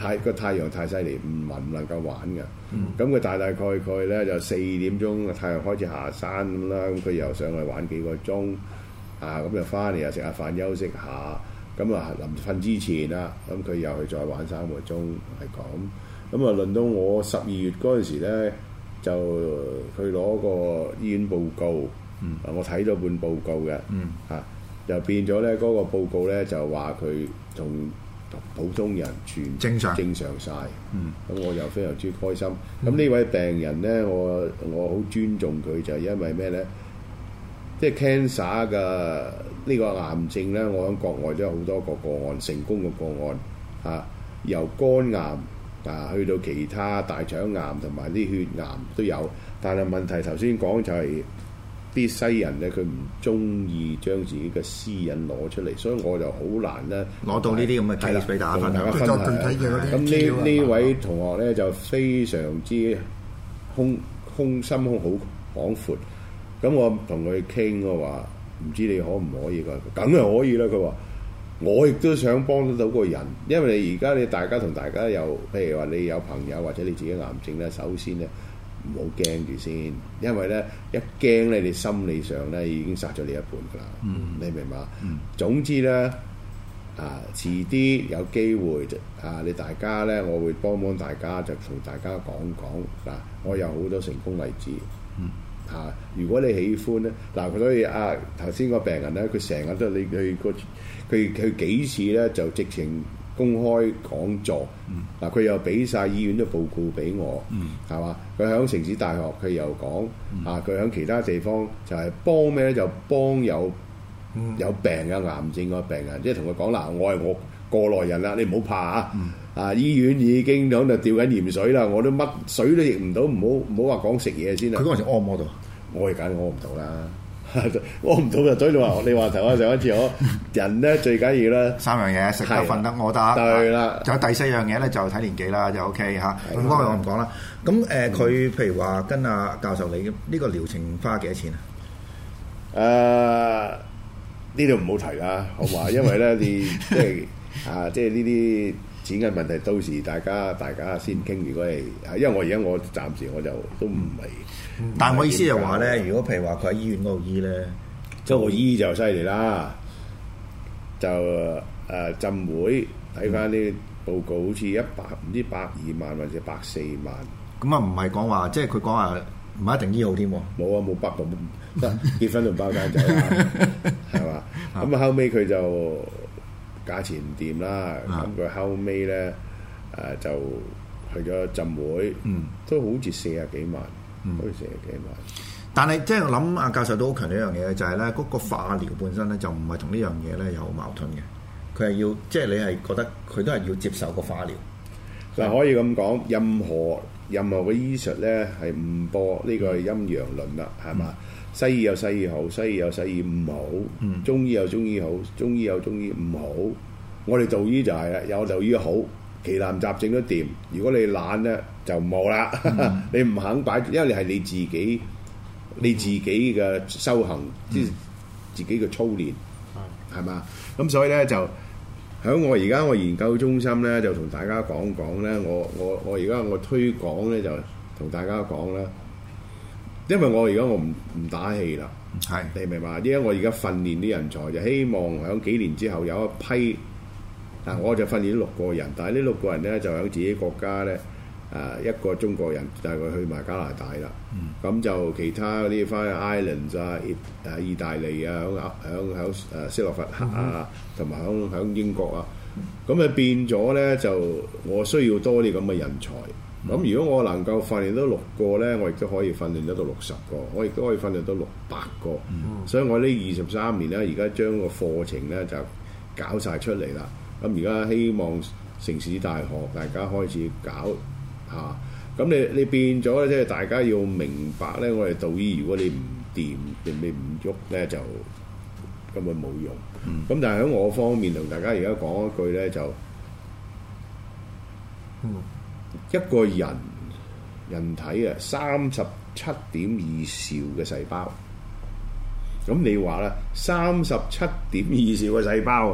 太個太陽太犀利，唔唔能夠玩嘅。咁佢、嗯、大大概概咧就四點鐘太陽開始下山咁啦，咁佢又上去玩幾個鐘，啊咁又翻嚟又食下飯休息下，咁啊臨瞓之前啦，咁佢又去再玩三個鐘係咁。咁啊輪到我十二月嗰陣時咧，就去攞個醫院報告，嗯、我睇咗本報告嘅，嗯、啊又變咗咧嗰個報告咧就話佢同普通人全正常正常晒，咁、嗯、我又非常之開心。咁呢、嗯、位病人咧，我我好尊重佢，就係因為咩咧？即係 cancer 嘅呢個癌症咧，我喺國外都有好多個個案，成功嘅個案啊，由肝癌啊去到其他大腸癌同埋啲血癌都有。但係問題頭先講就係、是。啲西人咧，佢唔中意將自己嘅私隱攞出嚟，所以我就好難咧攞到呢啲咁嘅 case 俾大家分享。 咁呢呢位同學咧就非常之胸胸心胸好廣闊。咁我同佢傾，我話唔知你可唔可以㗎？梗係可以啦。佢話我亦都想幫得到個人，因為你而家你大家同大家有，譬如話你有朋友或者你自己癌症咧，首先咧。唔好驚住先，因為咧一驚咧，你心理上咧已經殺咗你一半㗎啦。嗯、你明嘛？嗯、總之咧，啊，遲啲有機會啊，你大家咧，我會幫幫大家，就同大家講講嗱、啊，我有好多成功例子。嗯、啊，如果你喜歡咧，嗱、啊，所以啊頭先個病人咧，佢成日都你佢個佢佢幾次咧就直情。公開講座，嗱佢、嗯、又俾晒醫院嘅報告俾我，係嘛、嗯？佢喺城市大學，佢又講，嗯、啊佢喺其他地方就係幫咩咧？就幫有、嗯、有病嘅癌症嘅病人，即係同佢講嗱，我係我過來人啦，你唔好怕啊！嗯、啊醫院已經喺度吊緊鹽水啦，我都乜水都逆唔到，唔好唔好話講食嘢先啦。佢嗰陣時屙唔屙到？ 我係梗係屙唔到啦。屙唔到就所以你話你話頭啊上一次我人咧最緊要咧三樣嘢食得瞓得屙得，對啦。仲有第四樣嘢咧就睇年紀啦，就 OK 嚇。咁嗰個我唔講啦。咁誒佢譬如話跟阿教授你呢個療程花幾多錢啊？ 誒呢度唔好提啦，好嘛？因為咧你即係啊，即係呢啲錢嘅問題，到時大家大家先傾。如果係因為我而家我暫時我就都唔係。 但係我意思就話咧，如果譬如話佢喺醫院嗰度醫咧， 即係我醫就犀利啦。就誒、呃、浸會睇翻啲報告，好似一百唔知百二萬或者百四萬。 咁啊，唔係講話，即係佢講話唔一定醫好添喎。 冇啊，冇包冇結婚同包間仔啦，係嘛？咁啊後尾佢就價錢唔掂啦。咁佢後尾咧誒就去咗浸會，嗯、都好似四十幾萬。嗯，可以成日幾萬， 但係即係我諗阿教授都好強調一樣嘢，就係咧嗰個化療本身咧就唔係同呢樣嘢咧有矛盾嘅，佢係要即係、就是、你係覺得佢都係要接受個化療。 嗱、嗯、可以咁講，任何任何嘅醫術咧係唔播呢個陰陽論啦，係嘛？嗯、西醫有西醫好，西醫有西醫唔好，嗯、中醫有中醫好，中醫有中醫唔好。我哋道醫就係啦，有道醫好。奇難雜症都掂，如果你懶咧就冇啦。嗯、你唔肯擺，因為你係你自己，你自己嘅修行，即係、嗯、自己嘅操練，係嘛、嗯？咁所以咧就喺我而家我研究中心咧，就同大家講講咧，我我我而家我推廣咧就同大家講啦，因為我而家我唔唔打氣啦，係是你明嘛？因為我而家訓練啲人才，就希望喺幾年之後有一批。嗱，我就訓練咗六個人，但係呢六個人咧就喺自己國家咧，誒、呃、一個中國人，大概去埋加拿大啦。咁、嗯、就其他嗰啲翻去 Islands 啊、誒意大利啊、響響響誒斯洛伐克啊，同埋響響英國啊，咁啊、嗯、變咗咧就我需要多啲咁嘅人才。咁、嗯、如果我能夠訓練到六個咧，我亦都可以訓練得到六十個，我亦都可以訓練到六百個。嗯、所以我呢二十三年咧，而家將個課程咧就搞晒出嚟啦。咁而家希望城市大學大家開始搞嚇，咁、啊、你你變咗咧，即係大家要明白咧，我哋道醫如果你唔掂，你你唔喐咧，就根本冇用。咁、嗯、但係喺我方面同大家而家講一句咧，就、嗯、一個人人體啊，三十七點二兆嘅細胞，咁你話啦，三十七點二兆嘅細胞。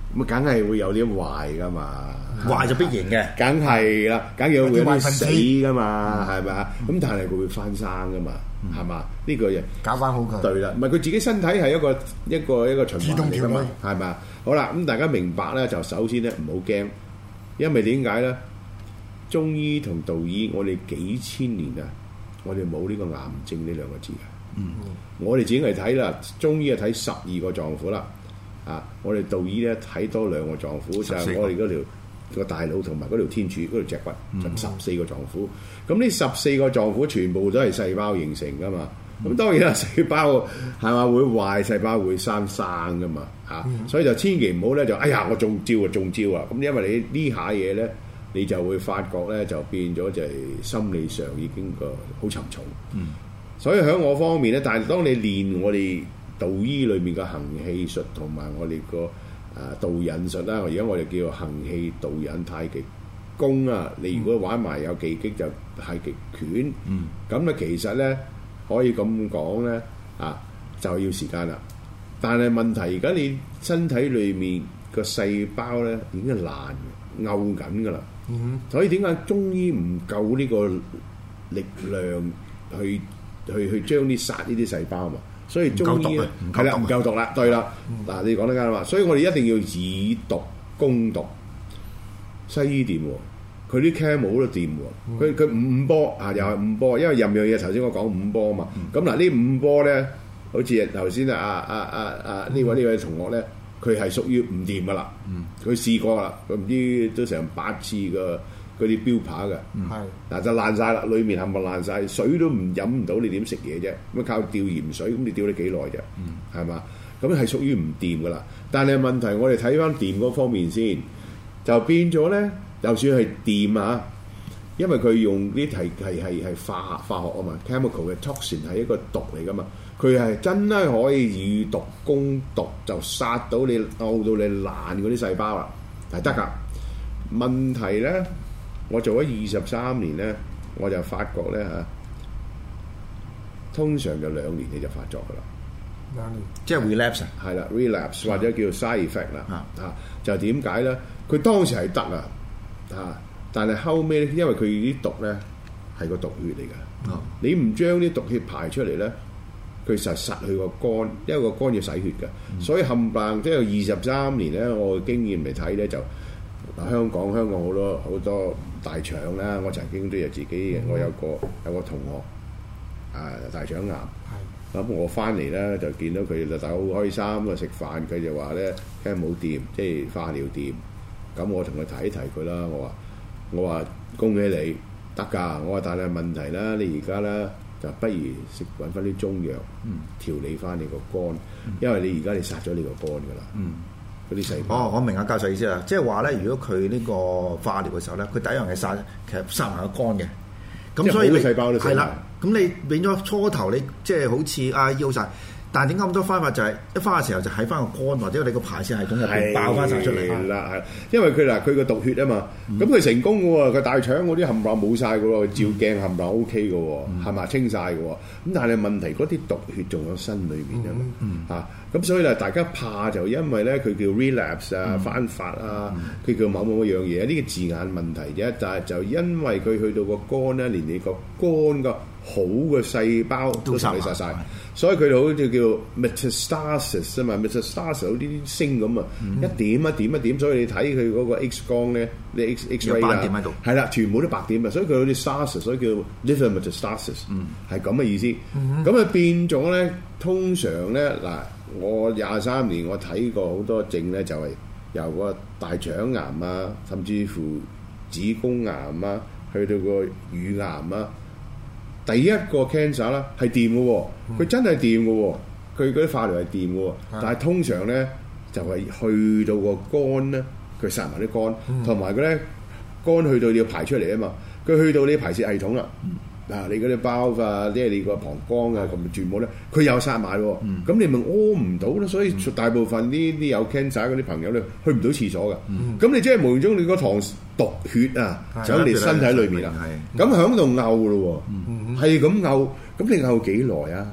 咁梗係會有啲壞噶嘛。 壞就必然嘅， 梗係啦，梗有會有啲死噶嘛，係咪啊？咁但係佢會翻生噶嘛，係嘛？呢個嘢搞翻好佢。 對啦，唔係佢自己身體係一個一個一個循環嚟噶嘛， 自係咪啊？好啦，咁大家明白咧，就首先咧唔好驚，因為點解咧？中醫同道醫，我哋幾千年啊，我哋冇呢個癌症呢兩個字嘅。嗯，我哋自己嚟睇啦，中醫係睇十二個臟腑啦，啊，我哋道醫咧睇多兩個臟腑，就係我哋嗰條。個大腦同埋嗰條天柱嗰條脊骨，就十四個臟腑。咁呢十四個臟腑全部都係細胞形成噶嘛。咁、嗯、當然啦，細胞係嘛會壞，細胞會生生噶嘛。嚇、嗯，所以就千祈唔好咧，就哎呀我中招啊中招啊！咁因為你呢下嘢咧，你就會發覺咧就變咗就係心理上已經個好沉重。嗯，所以喺我方面咧，但係當你練我哋道醫裏面嘅行氣術同埋我哋個啊，導引術啦，而家我哋叫做行氣導引太極功啊。你如果玩埋有技擊就太極拳，咁咧、嗯、其實咧可以咁講咧啊，就要時間啦。但係問題而家你身體裏面個細胞咧已經係爛嘅，勾緊噶啦。嗯、所以點解中醫唔夠呢個力量去去去將啲殺呢啲細胞嘛？所以中醫係啦，唔夠毒啦，對啦。嗱、嗯，你講得啱啦。所以我哋一定要以毒攻毒。西醫掂喎，佢啲 chemo 都掂喎。佢佢、嗯、五五波啊，又係五波，因為任樣嘢頭先我講五波啊嘛。咁嗱、嗯，呢五波咧，好似頭先啊啊啊啊呢位呢位同學咧，佢係屬於唔掂噶啦。佢、嗯、試過啦，佢唔知都成八次嘅。嗰啲標靶嘅，係嗱、嗯、就爛晒啦，裡面冚唪爛晒，水都唔飲唔到，你點食嘢啫？咁靠吊鹽水，咁你吊得幾耐啫？係嘛、嗯？咁係屬於唔掂噶啦。但係問題，我哋睇翻掂嗰方面先，就變咗咧。就算係掂啊，因為佢用啲係係係係化化學啊嘛 ，chemical 嘅 toxin 係一個毒嚟噶嘛，佢係真係可以以毒攻毒，就殺到你漚到你爛嗰啲細胞啦，係得㗎。問題咧。我做咗二十三年咧，我就發覺咧嚇，通常就兩年你就發作噶啦。兩年， 即係 relapse 啊？ 係啦 ，relapse 或者叫 side effect 啦。啊，啊就點解咧？佢當時係得啊，啊，但係後尾咧，因為佢啲毒咧係個毒血嚟㗎。啊、你唔將啲毒血排出嚟咧，佢實實去個肝，因為個肝要洗血㗎。嗯、所以冚唪唥即係二十三年咧，我經驗嚟睇咧就。香港香港好多好多大腸啦，我曾經都有自己，我有個有個同學啊大腸癌，咁的我翻嚟咧就見到佢就大家好開心啊食飯，佢就話咧梗係冇掂，即係化療掂，咁我同佢提一提佢啦，我話我話恭喜你得㗎，我話但係問題啦，你而家咧就不如食揾翻啲中藥、嗯、調理翻你個肝，嗯、因為你而家你殺咗你個肝㗎啦。嗯嗰啲細胞哦，我明阿教授意思啦，即係話咧，如果佢呢個化療嘅時候咧，佢第一樣係殺，其實殺埋個肝嘅，咁所以細胞都係啦，咁你變咗初頭你即係好似啊醫好曬。但係點解咁多方法就係、是、一翻嘅時候就喺翻個肝或者你個排泄系統入邊爆翻晒出嚟？ 係啦，係，因為佢嗱佢個毒血啊嘛，咁佢、嗯、成功嘅喎，佢大腸嗰啲冚唪唥冇晒嘅喎，照鏡冚唪唥 O K 嘅喎，係咪、嗯、清晒嘅喎？咁但係問題嗰啲毒血仲有身裏面啊嘛，嚇咁、嗯嗯、所以咧大家怕就因為咧佢叫 relapse 啊、嗯、翻發啊，佢、嗯、叫某某一樣嘢，呢、呢個字眼問題啫，但係就因為佢去到個肝咧，連你個肝個好嘅細胞都殺你殺晒。所以佢哋好似叫 metastasis 啊嘛 ，metastasis 好啲啲星咁啊，嗯、一點一點一點，所以你睇佢嗰個 X 光咧，你 X X ray 啊，係啦，全部都白點啊，所以佢好似 stasis，所以叫 liver metastasis，係咁嘅意思。咁啊、嗯、變咗咧，通常咧嗱，我廿三年我睇過好多症咧，就係由個大腸癌啊，甚至乎子宮癌啊，去到個乳癌啊。第一個 cancer 啦係掂嘅喎，佢真係掂嘅喎，佢嗰啲化療係掂嘅喎，嗯、但係通常咧就係、是、去到個肝咧，佢殺埋啲肝，同埋佢咧肝去到你要排出嚟啊嘛，佢去到你排泄系統啦，嗱、嗯啊、你嗰啲包啊，即係你個膀胱啊，咁全部咧佢又殺埋喎，咁、嗯、你咪屙唔到咯，所以大部分呢啲有 cancer 嗰啲朋友咧去唔到廁所嘅，咁、嗯、你即係無形中你個糖毒血啊走嚟身體裏面啦，咁喺度嘔咯喎。係咁嘔，咁你嘔幾耐啊？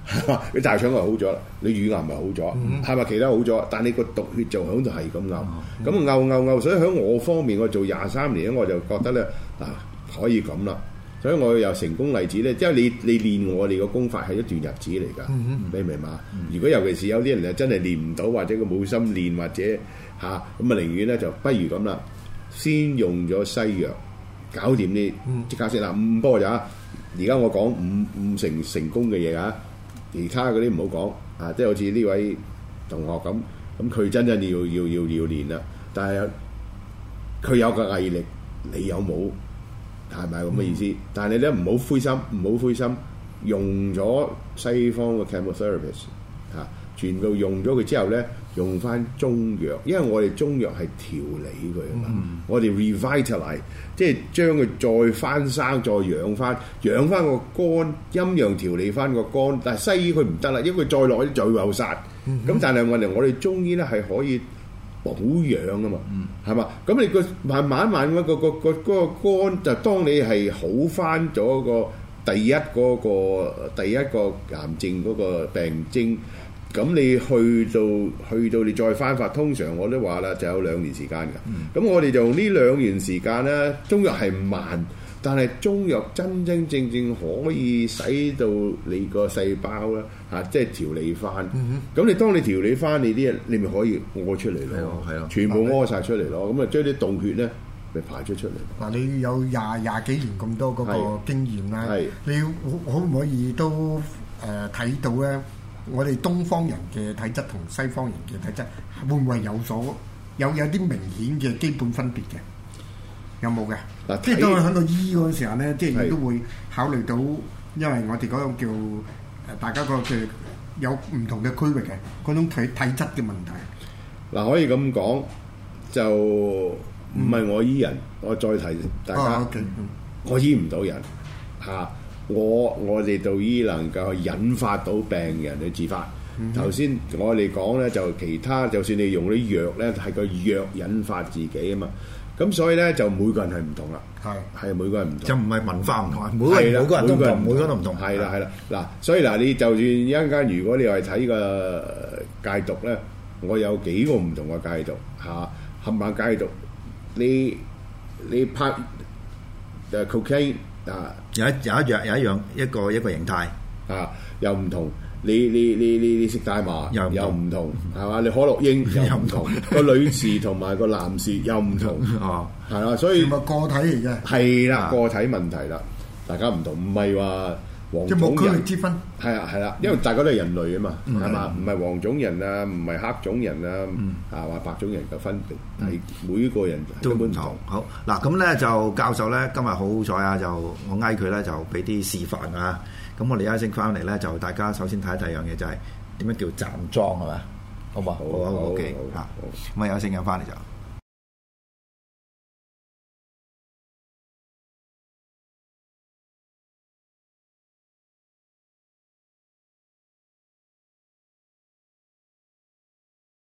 你大腸癌好咗啦，你乳癌咪好咗，係咪、嗯、其他好咗？但你個毒血就喺度係咁嘔，咁嘔嘔嘔，所以喺我方面，我做廿三年咧，我就覺得咧啊可以咁啦。所以我有成功例子咧，因為你你練我哋個功法係一段日子嚟㗎，嗯、你明嘛？嗯、如果尤其是有啲人啊真係練唔到，或者佢冇心練，或者嚇咁啊，寧願咧就不如咁啦，先用咗西藥搞掂啲即刻先啦。五波就而家我講五五成成功嘅嘢啊，其他嗰啲唔好講啊，即係好似呢位同學咁，咁佢真真要要要要練啦，但係佢有個毅力，你有冇？係咪咁嘅意思？嗯、但係你咧唔好灰心，唔好灰心。用咗西方嘅 chemotherapist 嚇、啊，全部用咗佢之後咧，用翻中藥，因為我哋中藥係調理佢啊嘛。嗯、我哋 revitalize，即係將佢再翻生、再養翻、養翻個肝，陰陽調理翻個肝。但係西醫佢唔得啦，因為佢再落啲就會有殺。咁、嗯、但係我哋我哋中醫咧係可以保養啊嘛，係嘛、嗯？咁你個慢慢慢嗰個個個嗰個肝就當你係好翻咗個第一嗰個第一個癌症嗰個病徵，咁你去到去到你再翻發，通常我都話啦，就有兩年時間㗎。咁、嗯、我哋就用呢兩年時間咧，中藥係慢，但係中藥真真正正可以使到你個細胞咧嚇、啊，即係調理翻。咁、嗯、哼你當你調理翻你啲嘢，你咪可以屙出嚟咯，係咯，全部屙晒出嚟咯。咁啊，將啲洞血咧咪排出出嚟。嗱， 你有廿廿幾年咁多嗰個經驗啦，你可唔可以都誒睇到咧？我哋東方人嘅體質同西方人嘅體質會唔會有所有有啲明顯嘅基本分別嘅？有冇嘅？嗱，即係當我喺度醫嗰陣時候咧，即係亦都會考慮到，因為我哋嗰種叫誒大家個嘅有唔同嘅區域嘅嗰種體體質嘅問題。 嗱，可以咁講，就唔係我醫人，嗯、我再提大家，哦 okay, 嗯、我醫唔到人嚇。啊我我哋道醫能夠引發到病人去自發。頭先、嗯、哼我哋講咧，就其他就算你用啲藥咧，係個藥引發自己啊嘛。咁所以咧就每個人係唔同啦。係係是每個人唔同， 就唔係文化唔同啊。每個人每個人都唔同，每個人都唔同。 係啦係啦嗱，所以嗱你就算一陣間，如果你係睇個戒毒咧，我有幾個唔同嘅戒毒嚇，冚唪唥戒毒，你你拍誒 cocaine。啊！ 有一有一樣有一樣一個一個形態啊，又唔同。你你你你你食大麻又又唔同，係嘛？你可樂英又唔同，個女士同埋個男士又唔同，哦，係啦，所以係咪個體嚟嘅？ 係啦，個體問題啦，大家唔同，唔係話黃種人。即係冇區域之分。係啊係啦，因為大家都係人類啊嘛，係嘛？唔係黃種人啊，唔係黑種人啊，啊話白種人嘅分別係每個人根本唔同。 好嗱，咁咧就教授咧今日好好彩啊！就我嗌佢咧就俾啲示範啊。咁我哋一陣翻嚟咧，就大家首先睇第一樣嘢就係點樣叫站樁係嘛？好嘛？好啊，好 OK 嚇。咁啊有聲音翻嚟就。